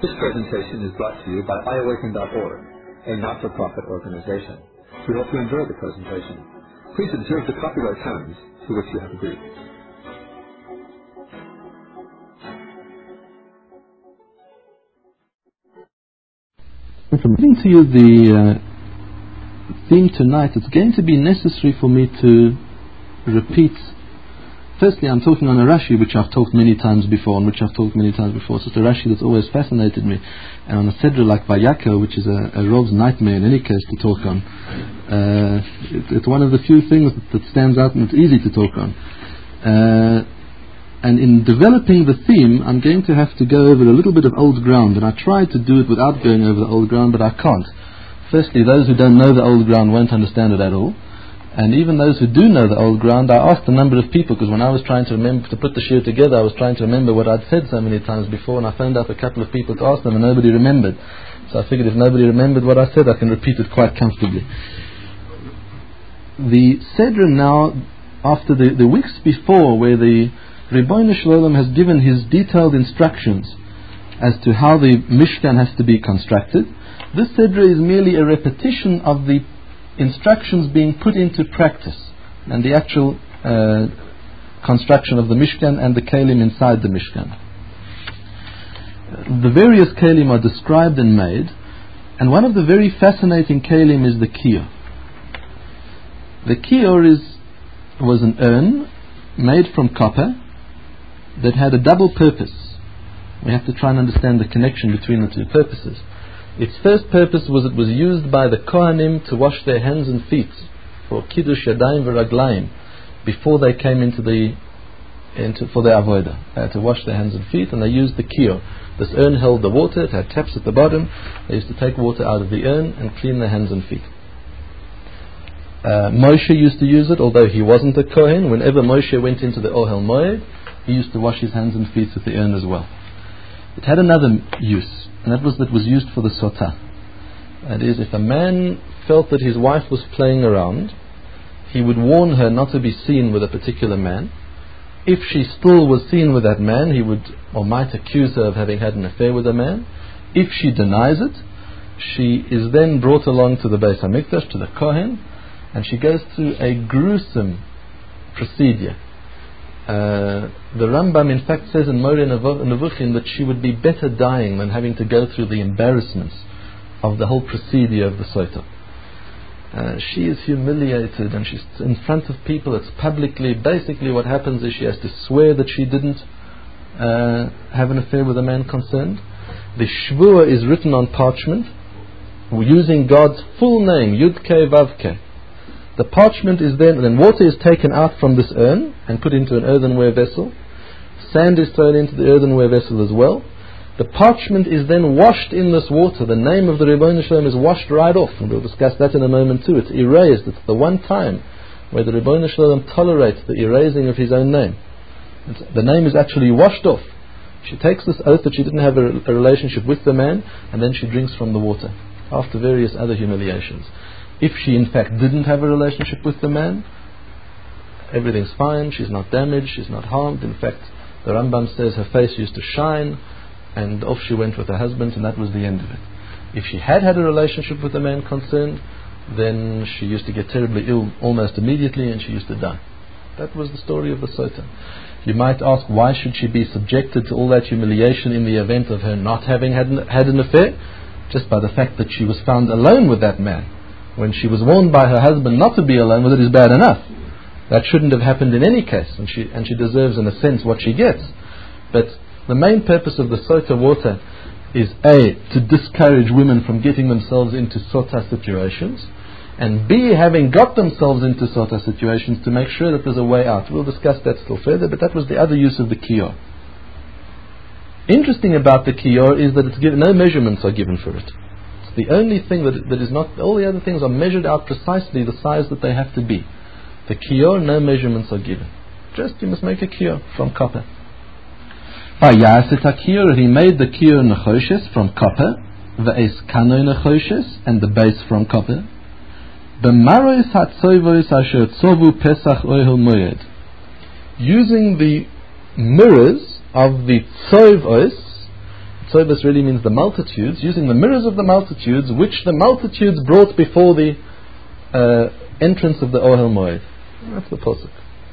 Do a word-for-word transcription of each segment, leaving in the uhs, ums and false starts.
This presentation is brought to you by i awaken dot org, a not-for-profit organization. We hope you enjoy the presentation. Please observe the copyright terms to which you have agreed. From giving to you the uh, theme tonight, it's going to be necessary for me to repeat. Firstly, I'm talking on a Rashi which I've talked many times before, on which I've talked many times before. So it's a Rashi that's always fascinated me. And on a Sedra like Vayaka, which is a, a Rov's nightmare in any case to talk on. Uh, it, it's one of the few things that, that stands out and it's easy to talk on. Uh, and in developing the theme, I'm going to have to go over a little bit of old ground. And I tried to do it without going over the old ground, but I can't. Firstly, those who don't know the old ground won't understand it at all. And even those who do know the old ground, I asked a number of people, because when I was trying to remember to put the shiur together, I was trying to remember what I'd said so many times before, and I phoned up a couple of people to ask them, and nobody remembered. So I figured if nobody remembered what I said, I can repeat it quite comfortably. The Sedra now, after the, the weeks before, where the Ribbono Shel Olam has given his detailed instructions as to how the Mishkan has to be constructed, this Sedra is merely a repetition of the instructions being put into practice and the actual uh, construction of the Mishkan and the Kelim inside the Mishkan. The various Kelim are described and made, and one of the very fascinating Kelim is the Kior. The Kior is, was an urn made from copper that had a double purpose. We have to try and understand the connection between the two purposes. Its first purpose was it was used by the Kohanim to wash their hands and feet for Kiddush Yadayim V'Raglayim before they came into the into for their avodah. They had to wash their hands and feet, and they used the Kior. This urn held the water, it had taps at the bottom. They used to take water out of the urn and clean their hands and feet. Uh, Moshe used to use it, although he wasn't a Kohen. Whenever Moshe went into the Ohel Moed, he used to wash his hands and feet with the urn as well. It had another use, and that was that was used for the sotah. That is, if a man felt that his wife was playing around, he would warn her not to be seen with a particular man. If she still was seen with that man, he would or might accuse her of having had an affair with a man. If she denies it, she is then brought along to the Beis HaMikdash, to the Kohen, and she goes through a gruesome procedure. Uh, the Rambam in fact says in Moreh Nevuchim that she would be better dying than having to go through the embarrassments of the whole procedure of the Sotah. Uh, she is humiliated, and she's in front of people. It's publicly. Basically what happens is she has to swear that she didn't uh, have an affair with the man concerned. The Shvuah is written on parchment using God's full name, Yud-Kei Vav-Kei. The parchment is then, then water is taken out from this urn and put into an earthenware vessel. Sand is thrown into the earthenware vessel as well. The parchment is then washed in this water. The name of the Ribbono Shel Olam is washed right off, and we'll discuss that in a moment too. It's erased. It's the one time where the Ribbono Shel Olam tolerates the erasing of his own name. It's, the name is actually washed off. She takes this oath that she didn't have a, a relationship with the man, and then she drinks from the water after various other humiliations. If she in fact didn't have a relationship with the man, everything's fine, she's not damaged, she's not harmed. In fact, the Rambam says her face used to shine, and off she went with her husband, and that was the end of it. If she had had a relationship with the man concerned, then she used to get terribly ill almost immediately, and she used to die. That was the story of the Sotah. You might ask, why should she be subjected to all that humiliation in the event of her not having had an, had an affair? Just by the fact that she was found alone with that man, when she was warned by her husband not to be alone with it, is bad enough. That shouldn't have happened in any case, and she and she deserves in a sense what she gets. But the main purpose of the Sotah water is A, to discourage women from getting themselves into Sotah situations, and B, having got themselves into Sotah situations, to make sure that there's a way out. We'll discuss that still further, but that was the other use of the Kior. Interesting about the Kior is that it's given, no measurements are given for it. The only thing that, that is not, all the other things are measured out precisely the size that they have to be. The Kior, no measurements are given. Just you must make a Kior from copper. He made the Kior Nechoshes from copper, the Eis Kano Nechoshes, and the base from copper. B'maros hatzovos asher tzovu Pesach Ohel Moed. Using the mirrors of the tzovos Tzovos really means the multitudes, using the mirrors of the multitudes, which the multitudes brought before the uh, entrance of the Ohel Moed. That's the pasuk.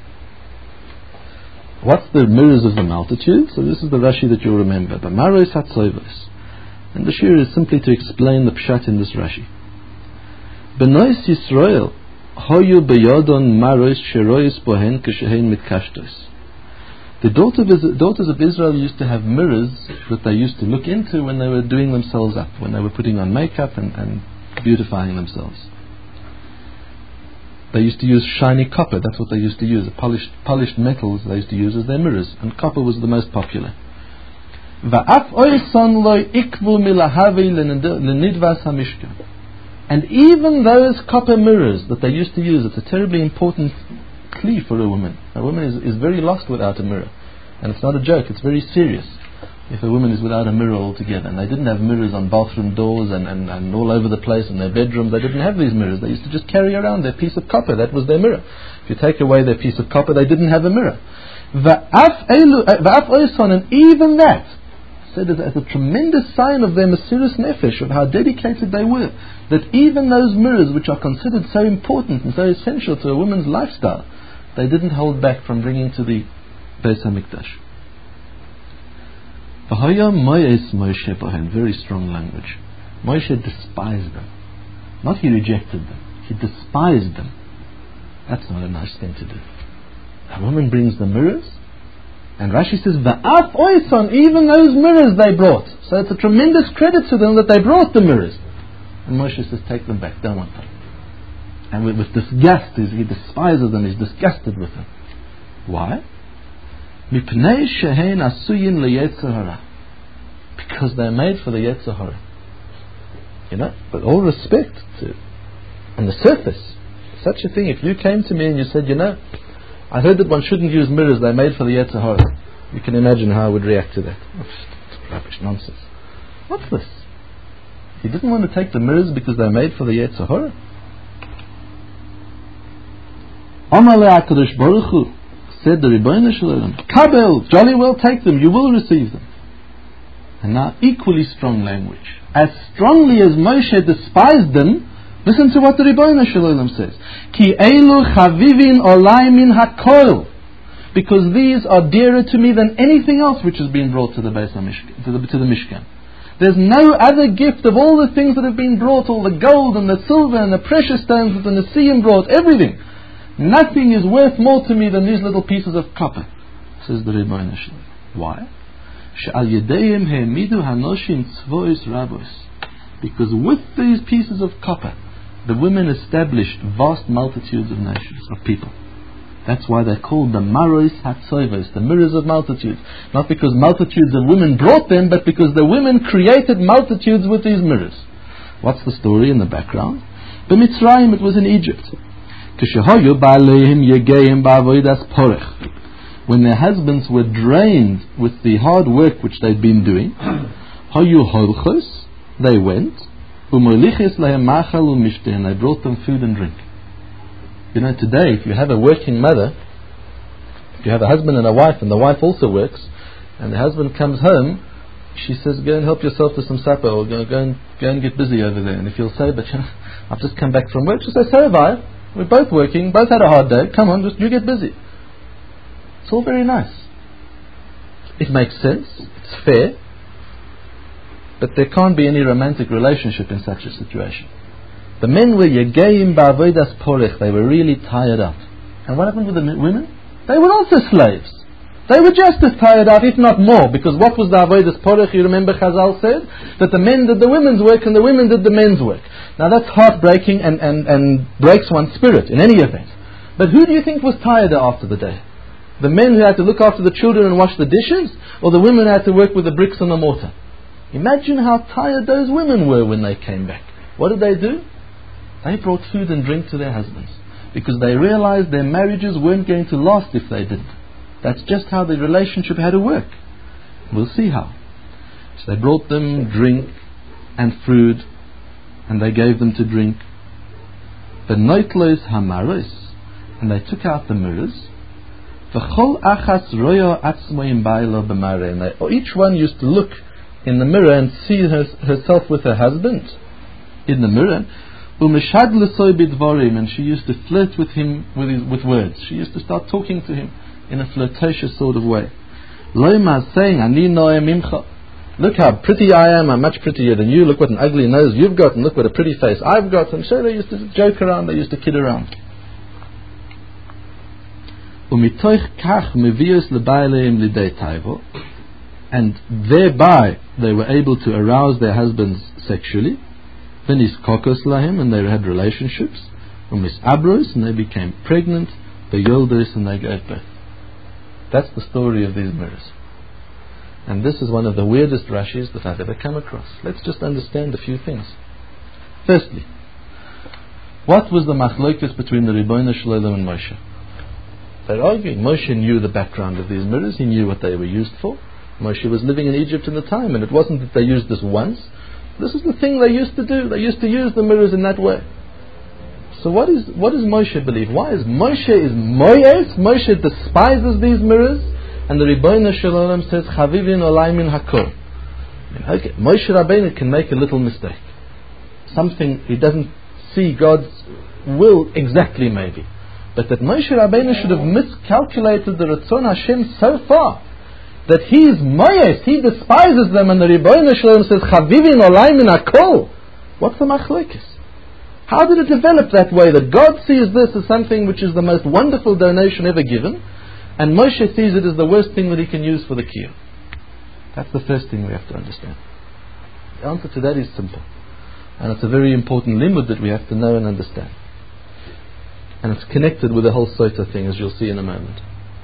What's the mirrors of the multitude? So this is the Rashi that you'll remember. The Maros HaTzovos. And the shir is simply to explain the pshat in this Rashi. Benois Yisrael hoyu beyodon maros sherois bohen keshehen mitkashtos. The daughters of Israel used to have mirrors that they used to look into when they were doing themselves up, when they were putting on makeup and, and beautifying themselves. They used to use shiny copper. That's what they used to use. The polished, polished metals they used to use as their mirrors, and copper was the most popular. And even those copper mirrors that they used to use, it's a terribly important kli for a woman. A woman is, is very lost without a mirror. And it's not a joke, it's very serious if a woman is without a mirror altogether. And they didn't have mirrors on bathroom doors and, and, and all over the place in their bedrooms. They didn't have these mirrors. They used to just carry around their piece of copper. That was their mirror. If you take away their piece of copper, they didn't have a mirror. And even that, said as, as a tremendous sign of their Mesiras Nefesh, of how dedicated they were, that even those mirrors which are considered so important and so essential to a woman's lifestyle, they didn't hold back from bringing to the Beis HaMikdash. Very strong language. Moshe despised them. Not he rejected them, he despised them. That's not a nice thing to do. A woman brings the mirrors, and Rashi says, Va'af oison, even those mirrors they brought. So it's a tremendous credit to them that they brought the mirrors. And Moshe says, take them back, don't want them. And with, with disgust, he despises them, he's disgusted with them. Why? Mipnei shehen asuyin leyetzer hara. Because they're made for the Yetzer Hara. You know, with all respect to, on the surface, such a thing, if you came to me and you said, you know, I heard that one shouldn't use mirrors, they're made for the Yetzer Hara, you can imagine how I would react to that. Oh, it's rubbish, nonsense. What's this? He didn't want to take the mirrors because they're made for the Yetzer Hara? Amalei HaKadosh Baruch Hu said the Rebbeinu Shalom, Kabel, jolly well take them, you will receive them. And now equally strong language. As strongly as Moshe despised them, listen to what the Rebbeinu Shalom says. Ki elu chavivin olai min hakol. Because these are dearer to me than anything else which has been brought to the Beis HaMishkan, to the, to the Mishkan. There's no other gift of all the things that have been brought, all the gold and the silver and the precious stones that the Nesiim brought, everything. Nothing is worth more to me than these little pieces of copper, says the Rebbeinu Shalom. Why? Because with these pieces of copper, the women established vast multitudes of nations, of people. That's why they're called the Maros HaTzovos, the mirrors of multitudes. Not because multitudes of women brought them, but because the women created multitudes with these mirrors. What's the story in the background? B'Mitzrayim, it was in Egypt. When their husbands were drained with the hard work which they'd been doing, they went, and they brought them food and drink. You know, today, if you have a working mother, if you have a husband and a wife, and the wife also works, and the husband comes home, she says, go and help yourself to some supper, or go, go, and, go and get busy over there. And if you'll say, but you know, I've just come back from work, she'll say, so have I. We're both working, both had a hard day, come on, just you get busy. It's all very nice. It makes sense, it's fair, but there can't be any romantic relationship in such a situation. The men were yegeim ba'avodas porech, they were really tired out. And what happened with the women? They were also slaves. They were just as tired out, if not more, because what was the avodas porech? You remember Chazal said? That the men did the women's work and the women did the men's work. Now that's heartbreaking and, and, and breaks one's spirit in any event. But who do you think was tired after the day? The men who had to look after the children and wash the dishes, or the women who had to work with the bricks and the mortar? Imagine how tired those women were when they came back. What did they do? They brought food and drink to their husbands, because they realized their marriages weren't going to last if they didn't. That's just how the relationship had to work. We'll see how. So they brought them drink and food, and they gave them to drink. The noitlos hamaros, and they took out the mirrors. And they, each one used to look in the mirror and see her, herself with her husband in the mirror. And she used to flirt with him with, his, with words. She used to start talking to him in a flirtatious sort of way. Saying, look how pretty I am, I'm much prettier than you, look what an ugly nose you've got, and look what a pretty face I've got. And so they used to joke around, they used to kid around. And thereby they were able to arouse their husbands sexually. Then is kokos lahim, and they had relationships. Umis abros, and they became pregnant. The yoldos, and they gave birth. That's the story of these mirrors. And this is one of the weirdest Rashis that I've ever come across. Let's just understand a few things. Firstly, what was the machlokas between the Ribbono Shel Olam and Moshe? They're arguing. Moshe knew the background of these mirrors. He knew what they were used for. Moshe was living in Egypt in the time, and it wasn't that they used this once. This is the thing they used to do. They used to use the mirrors in that way. So what is what does Moshe believe? Why is Moshe is moyes? Moshe despises these mirrors, and the Ribbono Shel Olam says Chavivin Olai min Hakol. Okay, Moshe Rabbeinu can make a little mistake. Something he doesn't see God's will exactly, maybe, but that Moshe Rabbeinu should have miscalculated the Ratzon Hashem so far that he is moyes, he despises them, and the Ribbono Shel Olam says Chavivin Olai min Hakol. What's the machlokes? How did it develop that way, that God sees this as something which is the most wonderful donation ever given, and Moshe sees it as the worst thing that he can use for the kiyum? That's the first thing we have to understand. The answer to that is simple, and it's a very important limud that we have to know and understand, and it's connected with the whole Sota thing, as you'll see in a moment.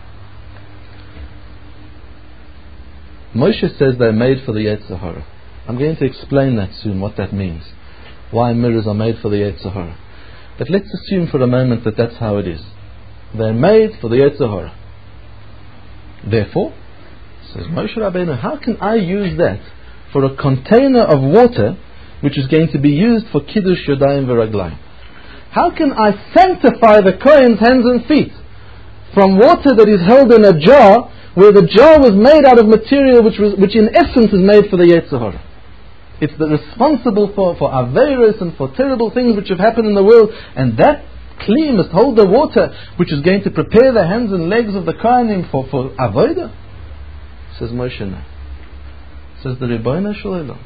Moshe says they're made for the Yetzer Hara. I'm going to explain that soon, what that means, why mirrors are made for the Yetzer Hara. But let's assume for a moment that that's how it is. They're made for the Yetzer Hara. Therefore, says Moshe Rabbeinu, how can I use that for a container of water which is going to be used for Kiddush Yodayim V'Raglayim? How can I sanctify the Kohen's hands and feet from water that is held in a jar, where the jar was made out of material which was, which in essence is made for the Yetzer Hara? It's the responsible for, for Averos and for terrible things which have happened in the world, and that Kli must hold the water which is going to prepare the hands and legs of the Kohanim for, for Avodah? Says Moshe, no. Says the Ribbono Shel Olam,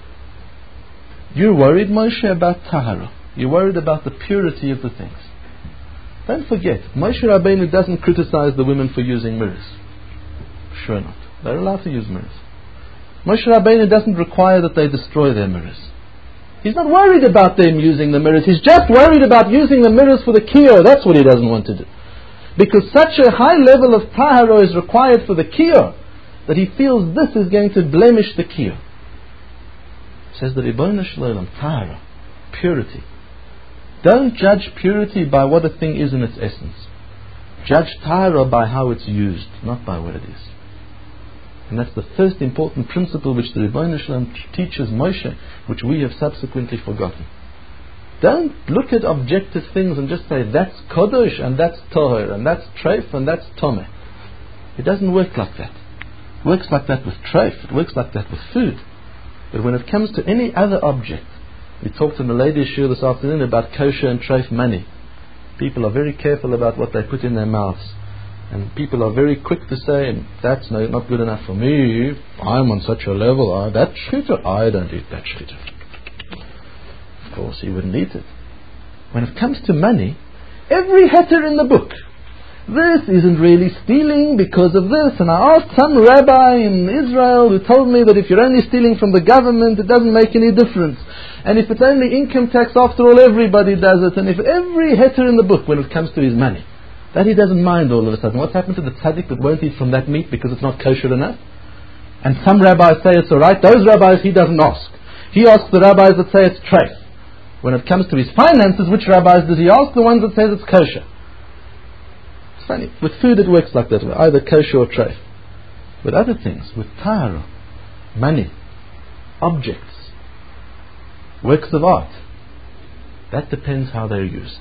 you're worried, Moshe, about Tahara. You're worried about the purity of the things. Don't forget, Moshe Rabbeinu doesn't criticize the women for using mirrors. Sure not. They're allowed to use mirrors. Moshe Rabbeinu doesn't require that they destroy their mirrors. He's not worried about them using the mirrors. He's just worried about using the mirrors for the kiyur. That's what he doesn't want to do. Because such a high level of tahara is required for the kiyur that he feels this is going to blemish the kiyur. Says the Ribbono Shel Olam, tahara, purity. Don't judge purity by what a thing is in its essence. Judge tahara by how it's used, not by what it is. And that's the first important principle which the Ribbono Shel Olam teaches Moshe, which we have subsequently forgotten. Don't look at objective things and just say that's kodesh and that's toher and that's treif and that's tomeh. It doesn't work like that. It works like that with treif. It works like that with food. But when it comes to any other object, we talked in the ladies' shiur this afternoon about kosher and treif money. People are very careful about what they put in their mouths. And people are very quick to say, that's no, not good enough for me. I'm on such a level. I, that shchita, I don't eat that shchita. Of course, he wouldn't eat it. When it comes to money, every heter in the book, this isn't really stealing because of this. And I asked some rabbi in Israel who told me that if you're only stealing from the government, it doesn't make any difference. And if it's only income tax, after all, everybody does it. And if every heter in the book, when it comes to his money, that he doesn't mind all of a sudden. What's happened to the tzaddik that won't eat from that meat because it's not kosher enough? And some rabbis say it's alright. Those rabbis he doesn't ask. He asks the rabbis that say it's treif. When it comes to his finances, which rabbis does he ask? The ones that says it's kosher. It's funny. With food it works like that, either kosher or treif. With other things, with tahara, money, objects, works of art, that depends how they're used.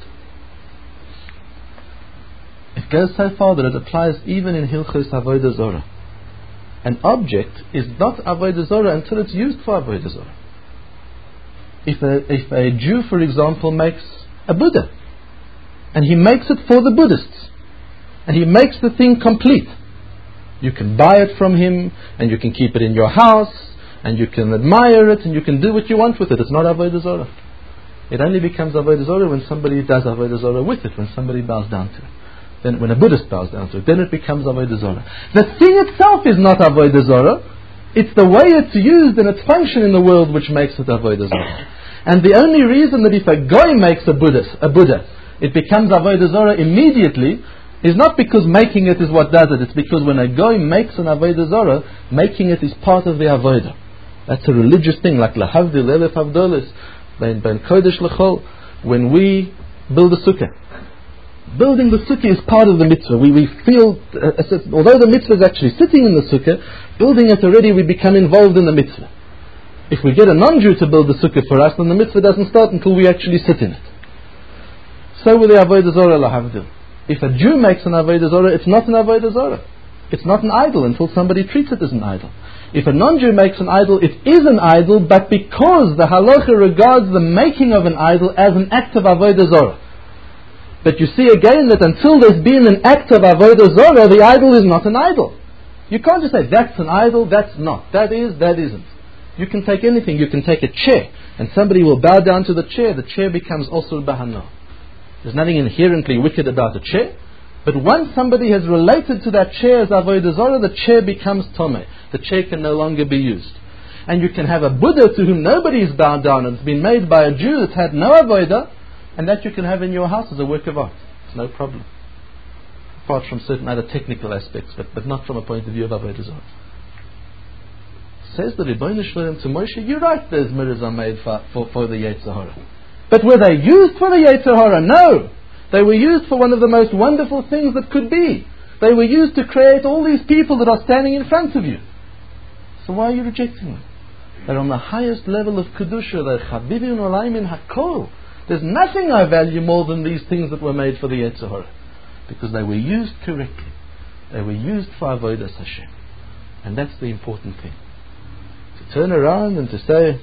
It goes so far that it applies even in Hilchos Avodah Zorah. An object is not Avodah Zarah until it's used for Avodah Zarah. If a, if a Jew, for example, makes a Buddha, and he makes it for the Buddhists, and he makes the thing complete, you can buy it from him, and you can keep it in your house, and you can admire it, and you can do what you want with it. It's not Avodah Zarah. It only becomes Avodah Zarah when somebody does Avodah Zarah with it, when somebody bows down to it. Then when a Buddhist bows down to it, then it becomes Avodah Zarah. The thing itself is not Avodah Zarah. It's the way it's used and its function in the world which makes it Avodah Zarah. And the only reason that if a Goy makes a Buddha, a Buddha, it becomes Avodah Zarah immediately, is not because making it is what does it. It's because when a Goy makes an Avodah Zarah, making it is part of the Avodah. That's a religious thing, like Lahavdil, Elef Havdolis, Ben Kodesh Lechol. When we build a sukkah, building the sukkah is part of the mitzvah. We, we feel, uh, although the mitzvah is actually sitting in the sukkah, building it already, we become involved in the mitzvah. If we get a non-Jew to build the sukkah for us, then the mitzvah doesn't start until we actually sit in it. So with the Avodah Zarah Lahavdil. If a Jew makes an Avodah Zarah, it's not an Avodah Zarah. It's not an idol until somebody treats it as an idol. If a non-Jew makes an idol, it is an idol, but because the halacha regards the making of an idol as an act of Avodah Zarah. But you see again that until there's been an act of Avodah Zarah, the idol is not an idol. You can't just say, that's an idol, that's not. That is, that isn't. You can take anything. You can take a chair, and somebody will bow down to the chair. The chair becomes also bahana. There's nothing inherently wicked about a chair. But once somebody has related to that chair as Avodah Zarah, the chair becomes tomei. The chair can no longer be used. And you can have a Buddha to whom nobody is bowed down, and it's been made by a Jew that's had no Avodah, and that you can have in your house as a work of art. It's no problem. Apart from certain other technical aspects, but, but not from a point of view of Avodah Zarah. Says the Rebbeinu Shalom to Moshe, you're right, those mirrors are made for, for, for the Yetzer Hara. But were they used for the Yetzer Hara? No. They were used for one of the most wonderful things that could be. They were used to create all these people that are standing in front of you. So why are you rejecting them? They're on the highest level of Kedusha. They're Chabibin Olayim Hakol. There's nothing I value more than these things that were made for the Yetzer Hara. Because they were used correctly. They were used for Avodas Hashem. And that's the important thing. To turn around and to say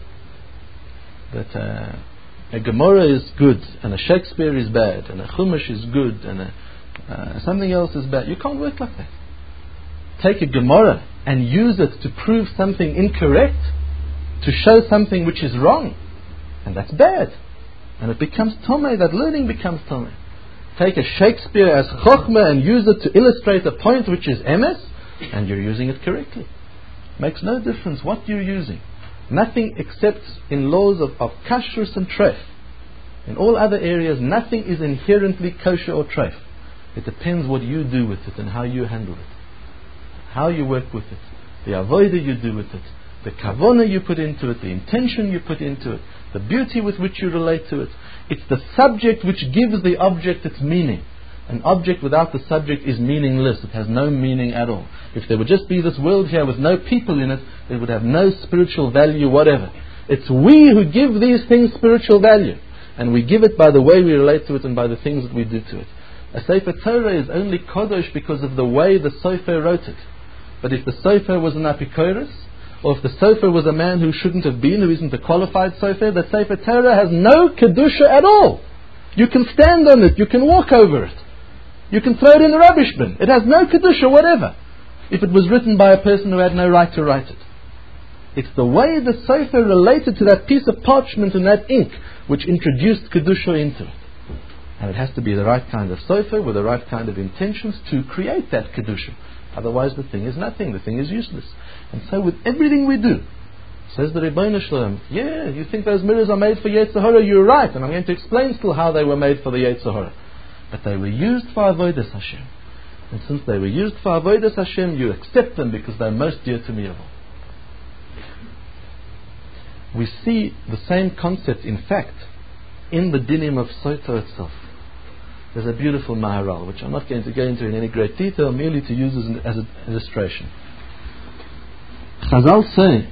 that uh, a Gemara is good and a Shakespeare is bad and a Chumash is good and a, uh, something else is bad. You can't work like that. Take a Gemara and use it to prove something incorrect, to show something which is wrong, and that's bad. And it becomes Tomei, that learning becomes Tomei. Take a Shakespeare as Chochmah and use it to illustrate a point which is emes, and you're using it correctly. Makes no difference what you're using. Nothing except in laws of, of kashrus and treif. In all other areas, nothing is inherently kosher or treif. It depends what you do with it and how you handle it. How you work with it. The avodah you do with it. The kavanah you put into it. The intention you put into it. The beauty with which you relate to it. It's the subject which gives the object its meaning. An object without the subject is meaningless. It has no meaning at all. If there would just be this world here with no people in it, it would have no spiritual value whatever. It's we who give these things spiritual value. And we give it by the way we relate to it and by the things that we do to it. A Sefer Torah is only Kodesh because of the way the Sofer wrote it. But if the Sofer was an Apikoros, or if the Sofer was a man who shouldn't have been, who isn't a qualified Sofer, the Sefer Torah has no Kedusha at all. You can stand on it, you can walk over it. You can throw it in the rubbish bin. It has no Kedusha whatever. If it was written by a person who had no right to write it. It's the way the Sofer related to that piece of parchment and that ink which introduced Kedusha into it. And it has to be the right kind of Sofer with the right kind of intentions to create that Kedusha. Otherwise the thing is nothing, the thing is useless. And so with everything we do, says the Rebbeinu Shalom, yeah, you think those mirrors are made for Yetzer Hara, you're right. And I'm going to explain still how they were made for the Yetzer Hara. But they were used for Avodas Hashem. And since they were used for Avodas Hashem, you accept them because they're most dear to me of all. We see the same concept, in fact, in the dinim of Soto itself. There's a beautiful Maharal, which I'm not going to go into in any great detail, merely to use as an, as an illustration. Chazal say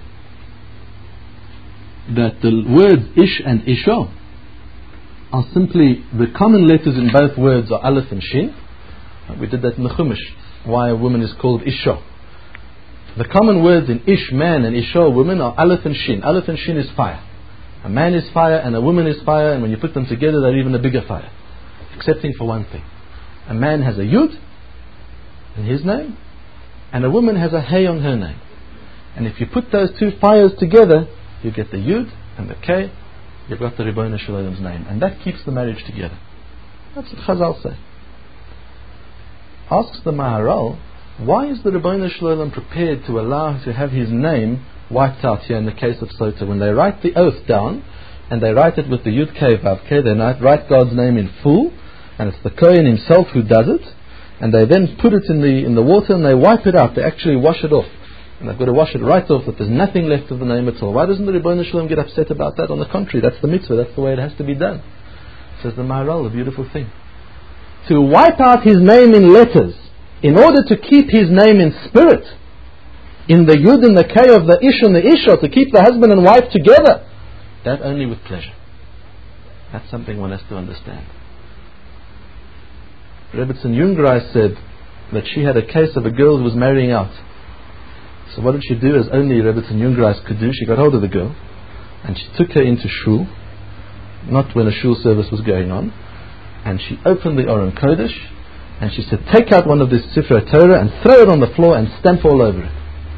that the words Ish and Isho are simply the common letters in both words are Aleph and Shin. We did that in the Chumash, why a woman is called Isho. The common words in Ish, man, and Isha, woman, are Aleph and Shin. Aleph and Shin is fire. A man is fire and a woman is fire, and when you put them together, they're even a bigger fire. Excepting for one thing. A man has a Yud in his name, and a woman has a Hey on her name. And if you put those two fires together, you get the Yud and the K, you've got the Ribono Shel Olam's name. And that keeps the marriage together. That's what Chazal say. Asks the Maharal, why is the Ribono Shel Olam prepared to allow to have his name wiped out here in the case of Sota? When they write the oath down, and they write it with the Yud K Vav K, they write God's name in full, and it's the Kohen himself who does it, and they then put it in the in the water and they wipe it out. They actually wash it off. And they've got to wash it right off, that there's nothing left of the name at all. Why doesn't the Ribono Shel Olam get upset about that? On the contrary, that's the mitzvah, that's the way it has to be done. Says the Maharal, a beautiful thing. To wipe out his name in letters, in order to keep his name in spirit, in the Yud and the K of the Ish and the Isha, to keep the husband and wife together, that only with pleasure. That's something one has to understand. Rebbetzin Jungreis said that she had a case of a girl who was marrying out. So what did she do, as only Rebbetzin Jungreis could do? She got hold of the girl and she took her into shul, not when a shul service was going on, and she opened the Aron Kodesh and she said, take out one of this Sefer Torah and throw it on the floor and stamp all over it.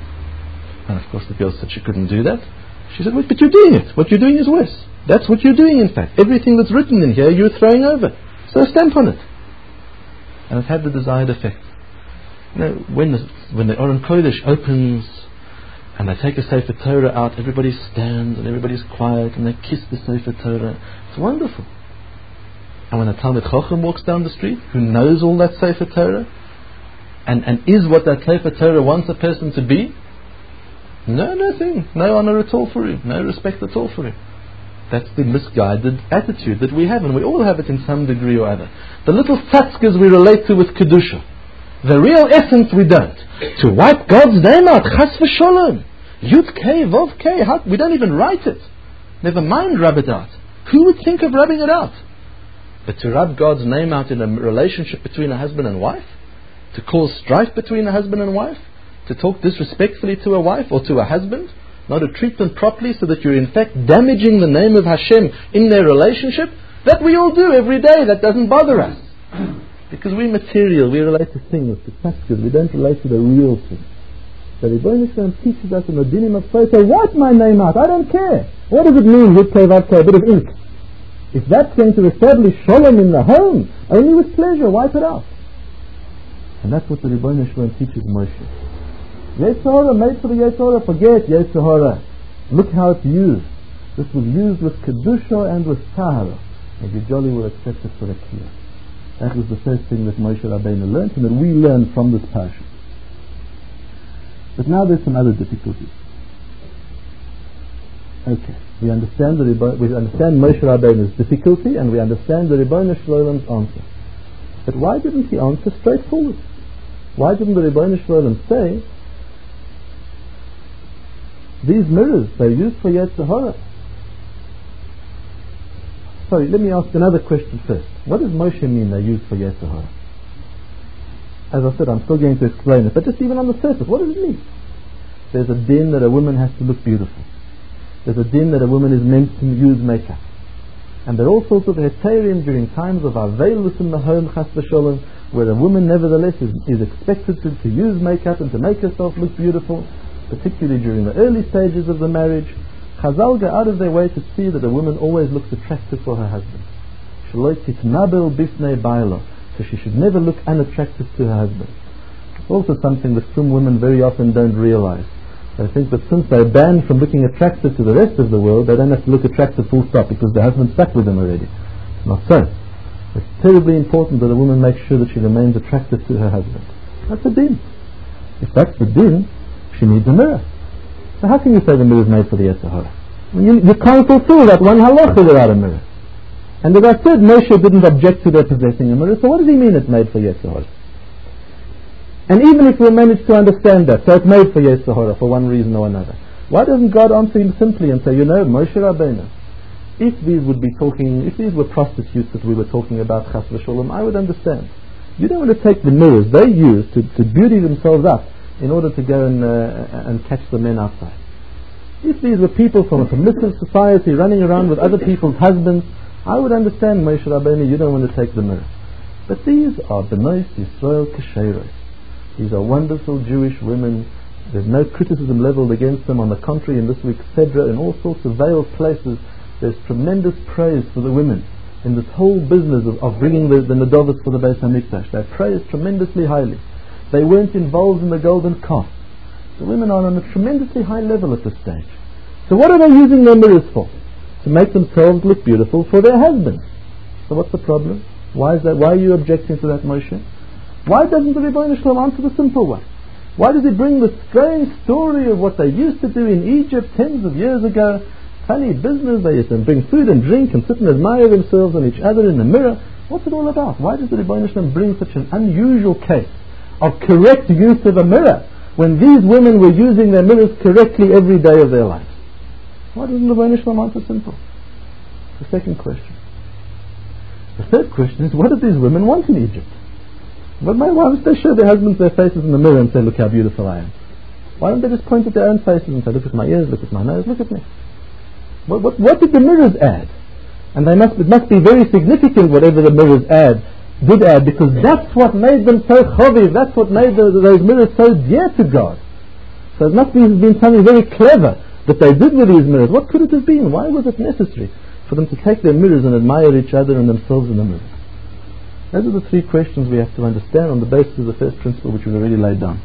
And of course the girl said she couldn't do that. She said, wait, but you're doing it. What you're doing is worse. That's what you're doing, in fact. Everything that's written in here you're throwing over. So stamp on it. And it had the desired effect. You know, when the, when the Aron Kodesh opens and they take a Sefer Torah out, everybody stands and everybody's quiet and they kiss the Sefer Torah. It's wonderful. And when a Talmid Chacham walks down the street, who knows all that Sefer Torah and, and is what that Sefer Torah wants a person to be, no, nothing, no honor at all for him, no respect at all for him. That's the misguided attitude that we have, and we all have it in some degree or other. The little tzatzkas we relate to with Kedusha, the real essence we don't. To wipe God's name out, chas v'sholom, Yud K, Vov K, we don't even write it. Never mind rub it out. Who would think of rubbing it out? But to rub God's name out in a relationship between a husband and wife, to cause strife between a husband and wife, to talk disrespectfully to a wife or to a husband, not to treat them properly, so that you're in fact damaging the name of Hashem in their relationship, that we all do every day. That doesn't bother us. Because we're material, we relate to things, to taxes, we don't relate to the real thing. So the Ribono Shel Olam teaches us in the dinim of Sota, wipe my name out, I don't care. What does it mean, Yud Kei Vav Kei, a bit of ink? If that's going to establish Shalom in the home, only with pleasure, wipe it out. And that's what the Ribono Shel Olam teaches Moshe. Yetzer Hara, made for the Yetzer Hara, forget Yetzer Hara. Look how it's used. This was used with Kedusha and with Tahara. And you jolly will accept it for a kiyah. That was the first thing that Moshe Rabbeinu learned, and that we learn from this parasha. But now there's some other difficulties. Okay, we understand the Ribo- we understand Moshe Rabbeinu's difficulty, and we understand the Ribono Shel Olam's answer. But why didn't he answer straightforward? Why didn't the Ribono Shel Olam say, these mirrors, they're used for Yetzer Hara? Sorry, let me ask another question first. What does Moshe mean they're used for Yetzer Hara? As I said, I'm still going to explain it, but just even on the surface, what does it mean? There's a din that a woman has to look beautiful. There's a din that a woman is meant to use makeup. And there are all sorts of heterim during times of aveilus in the home, chas v'sholom, where a woman nevertheless is, is expected to, to use makeup and to make herself look beautiful, particularly during the early stages of the marriage. Chazal go out of their way to see that a woman always looks attractive for her husband. So she should never look unattractive to her husband. It's also something that some women very often don't realize. They think that since they're banned from looking attractive to the rest of the world, they don't have to look attractive full stop because their husband's stuck with them already. It's not so. It's terribly important that a woman makes sure that she remains attractive to her husband. That's a din. If that's the din, she needs a mirror. So how can you say the mirror is made for the Yetzer Hara? You, you can't fulfill that one halacha without a mirror. And as I said, Moshe didn't object to their possessing a mirror, so what does he mean it's made for Yetzer Hara? And even if we manage to understand that, so it's made for Yetzer Hara for one reason or another, why doesn't God answer him simply and say, you know, Moshe Rabbeinu, if these would be talking, if these were prostitutes that we were talking about, chas v'sholom, I would understand. You don't want to take the mirrors they use to, to beauty themselves up in order to go and, uh, and catch the men outside. If these were people from a permissive society running around with other people's husbands, I would understand, Moshe Rabbeinu, you don't want to take the mirror. But these are B'nai Yisrael Kesheros. These are wonderful Jewish women. There's no criticism leveled against them. On the contrary, in this week's Sedra, in all sorts of veiled places, there's tremendous praise for the women in this whole business of, of bringing the, the Nedovos for the Beis HaMikdash. They're praised tremendously highly. They weren't involved in the golden calf. The women are on a tremendously high level at this stage. So what are they using their mirrors for? To make themselves look beautiful for their husbands. So what's the problem? Why is that? Why are you objecting to that, Moshe? Why doesn't the Rebbeinu Shalom answer the simple way? Why does he bring the strange story of what they used to do in Egypt tens of years ago? Funny business, they used to bring food and drink and sit and admire themselves on each other in the mirror. What's it all about? Why does the Rebbeinu Shalom bring such an unusual case of correct use of a mirror when these women were using their mirrors correctly every day of their lives? Why doesn't the Rebbeinu Shalom answer simple? The second question. The third question is, what did these women want in Egypt? But why must they show their husbands their faces in the mirror and say, look how beautiful I am? Why don't they just point at their own faces and say, look at my ears, look at my nose, look at me? What, what, what did the mirrors add? And they must, it must be very significant whatever the mirrors add, did add, because that's what made them so choviv, that's what made the, those mirrors so dear to God. So it must be, have been something very clever that they did with these mirrors. What could it have been? Why was it necessary for them to take their mirrors and admire each other and themselves in the mirror? Those are the three questions we have to understand on the basis of the first principle which we've already laid down.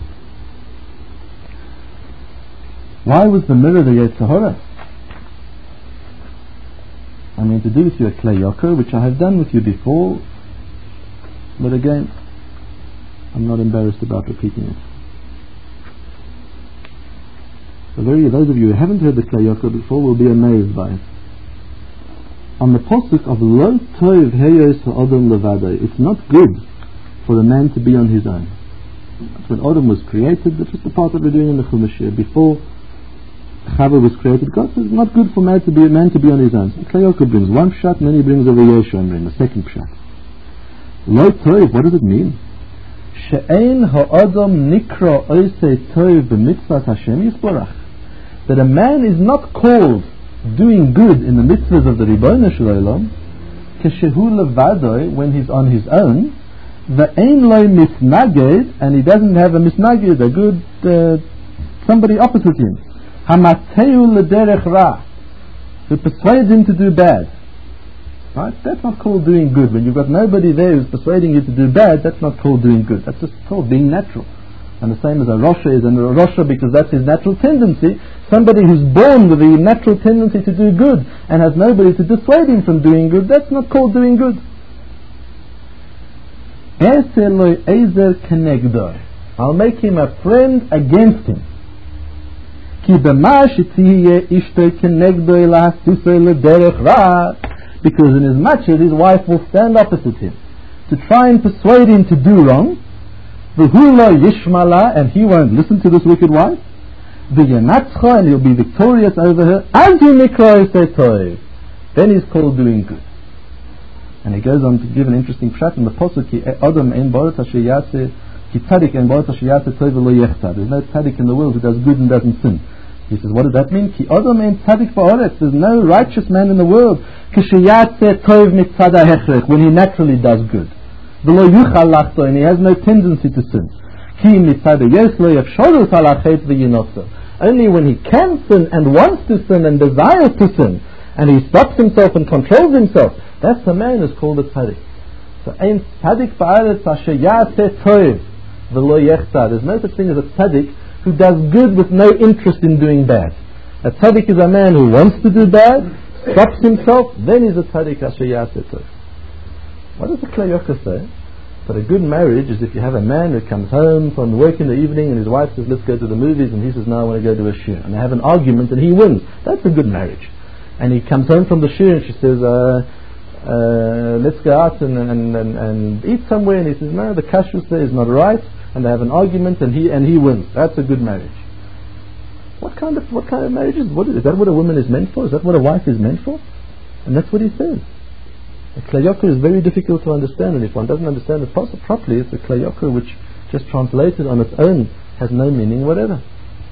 Why was the mirror the Yetzer Hara? I'm going to do with you a Klei Yoker, which I have done with you before, but again, I'm not embarrassed about repeating it. So very, those of you who haven't heard the Klei Yoker before will be amazed by it. On the posuk of Lo Tov Heyos Ha'Adam Levado, it's not good for a man to be on his own. That's when Adam was created. That's just the part that we're doing in the Chumash here. Before Chava was created, God says it's not good for man to be a man to be on his own. So Klei Yoker brings one pshat, and then he brings over Yeshua in the second pshat. Lo Tov, what does it mean? She'ein Ha'Adam Nikra Oisei Tov B'Mitzvah Hashem Yisborach. That a man is not called doing good in the mitzvahs of the Ribono Shel Olam, keshehu levadoi, when he's on his own, ve'ein lo misnaged, and he doesn't have a misnaged, a good uh, somebody opposite him, hamateu lederech ra, who persuades him to do bad. Right? That's not called doing good. When you've got nobody there who's persuading you to do bad, that's not called doing good. That's just called being natural. And the same as a Rosha is, and a Rosha, because that's his natural tendency, somebody who's born with the natural tendency to do good and has nobody to dissuade him from doing good, that's not called doing good. I'll make him a friend against him. Because in as much as his wife will stand opposite him to try and persuade him to do wrong, and he won't listen to this wicked wife, and he'll be victorious over her, then he's called doing good. And he goes on to give an interesting pshat in the posuk, Adam ein barat asher yaseh, ki tzadik ein barat asher yaseh tov v'lo yechta. There's no tzadik in the world who does good and doesn't sin. He says, what does that mean? Ki Adam ein tzadik ba'aretz. There's no righteous man in the world kishe yaseh tov mitzad ha'hechrech, when he naturally does good. V'lo yuchal lachto, and he has no tendency to sin. Ki mitzad ha'yos lo yafsholus halachet v'yinoso. Only when he can sin and wants to sin and desires to sin, and he stops himself and controls himself, that's the man who's called a tzaddik. So, ein tzaddik ba'aretz asher yaseh tov v'lo yechta. There's no such thing as a tzaddik who does good with no interest in doing bad. A tzaddik is a man who wants to do bad, stops himself, then he's a tzaddik asher yaseh tov. What does the Klei Yoker say? That a good marriage is if you have a man who comes home from work in the evening and his wife says, let's go to the movies, and he says, no, I want to go to a shir. And they have an argument and he wins. That's a good marriage. And he comes home from the shir and she says, uh, uh, let's go out and, and, and, and eat somewhere, and he says, no, the kashrus there is not right, and they have an argument and he and he wins. That's a good marriage. What kind of what kind of marriage is, what is, is that what a woman is meant for? Is that what a wife is meant for? And that's what he says. The Klei Yoker is very difficult to understand, and if one doesn't understand it properly, it's a Klei Yoker which just translated on its own, has no meaning whatever.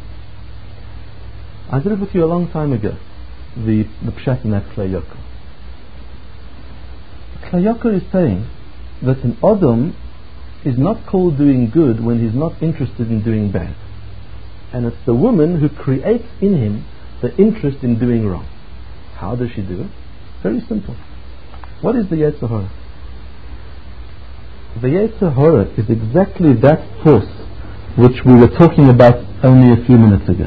I did it with you a long time ago, the, the Pshat in that Klei Yakar. Klei Yakar is saying that an Adam is not called doing good when he's not interested in doing bad. And it's the woman who creates in him the interest in doing wrong. How does she do it? Very simple. What is the Yetzer Hara? The Yetzer Hara is exactly that force which we were talking about only a few minutes ago.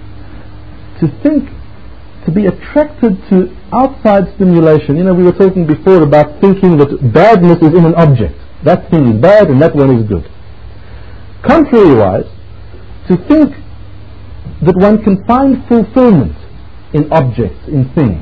To think, to be attracted to outside stimulation. You know, we were talking before about thinking that badness is in an object. That thing is bad and that one is good. Contrary-wise, to think that one can find fulfillment in objects, in things,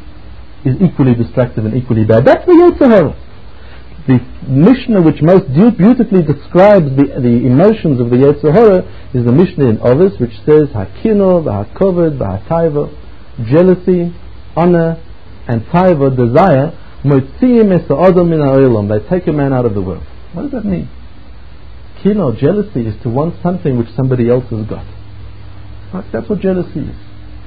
is equally destructive and equally bad. That's the Yetzer Hara. The Mishnah which most beautifully describes the, the emotions of the Yetzer Hara is the Mishnah in Ovis, which says Hakino, V'Hakoved, V'Hataiva, jealousy, honor, and taiva, desire, Motziim es ha'adam min ha'olam. They take a man out of the world. What does that mean? Kino, jealousy, is to want something which somebody else has got. Right? That's what jealousy is.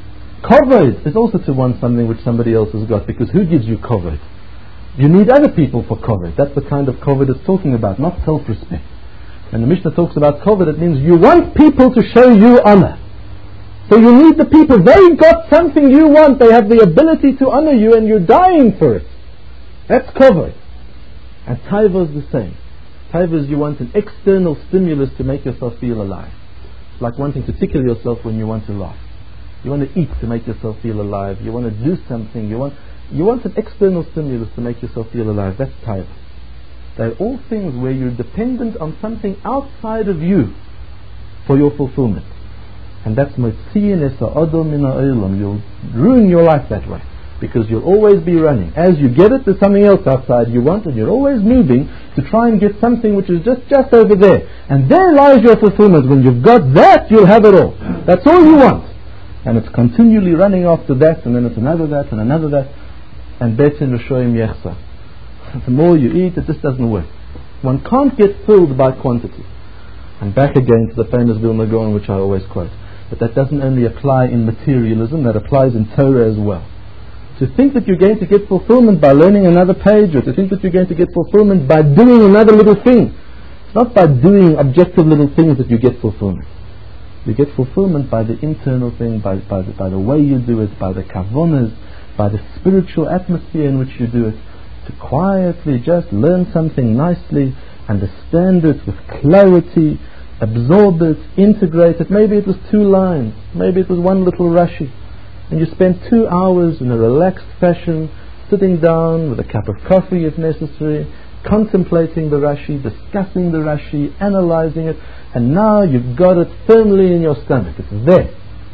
Kovod is also to want something which somebody else has got, because who gives you kovod? You need other people for kovod. That's the kind of kovod it's talking about, not self-respect. When the Mishnah talks about kovod, it means you want people to show you honor. So you need the people. They got something you want. They have the ability to honor you, and you're dying for it. That's kovod. And taiva is the same. Taiva is you want an external stimulus to make yourself feel alive. It's like wanting to tickle yourself when you want to laugh. You want to eat to make yourself feel alive. You want to do something. You want you want an external stimulus to make yourself feel alive. That's taiva. They're all things where you're dependent on something outside of you for your fulfillment. And that's motziin es ha'adam min ha'olam. You'll ruin your life that way, because you'll always be running. As you get it, there's something else outside you want, and you're always moving to try and get something which is just, just over there. And there lies your fulfillment. When you've got that, you'll have it all. That's all you want. And it's continually running after that, and then it's another that, and another that. And betin l'shoim yechsa. The more you eat, it just doesn't work. One can't get filled by quantity. And back again to the famous Vilna Gaon, which I always quote. But that doesn't only apply in materialism, that applies in Torah as well. To think that you're going to get fulfillment by learning another page, or to think that you're going to get fulfillment by doing another little thing. It's not by doing objective little things that you get fulfillment. You get fulfillment by the internal thing, by, by, the, by the way you do it, by the kavonas, by the spiritual atmosphere in which you do it. To quietly just learn something nicely, understand it with clarity, absorb it, integrate it. Maybe it was two lines, maybe it was one little Rashi, and you spent two hours in a relaxed fashion, sitting down with a cup of coffee if necessary, contemplating the Rashi, discussing the Rashi, analyzing it, and now you've got it firmly in your stomach. It's there.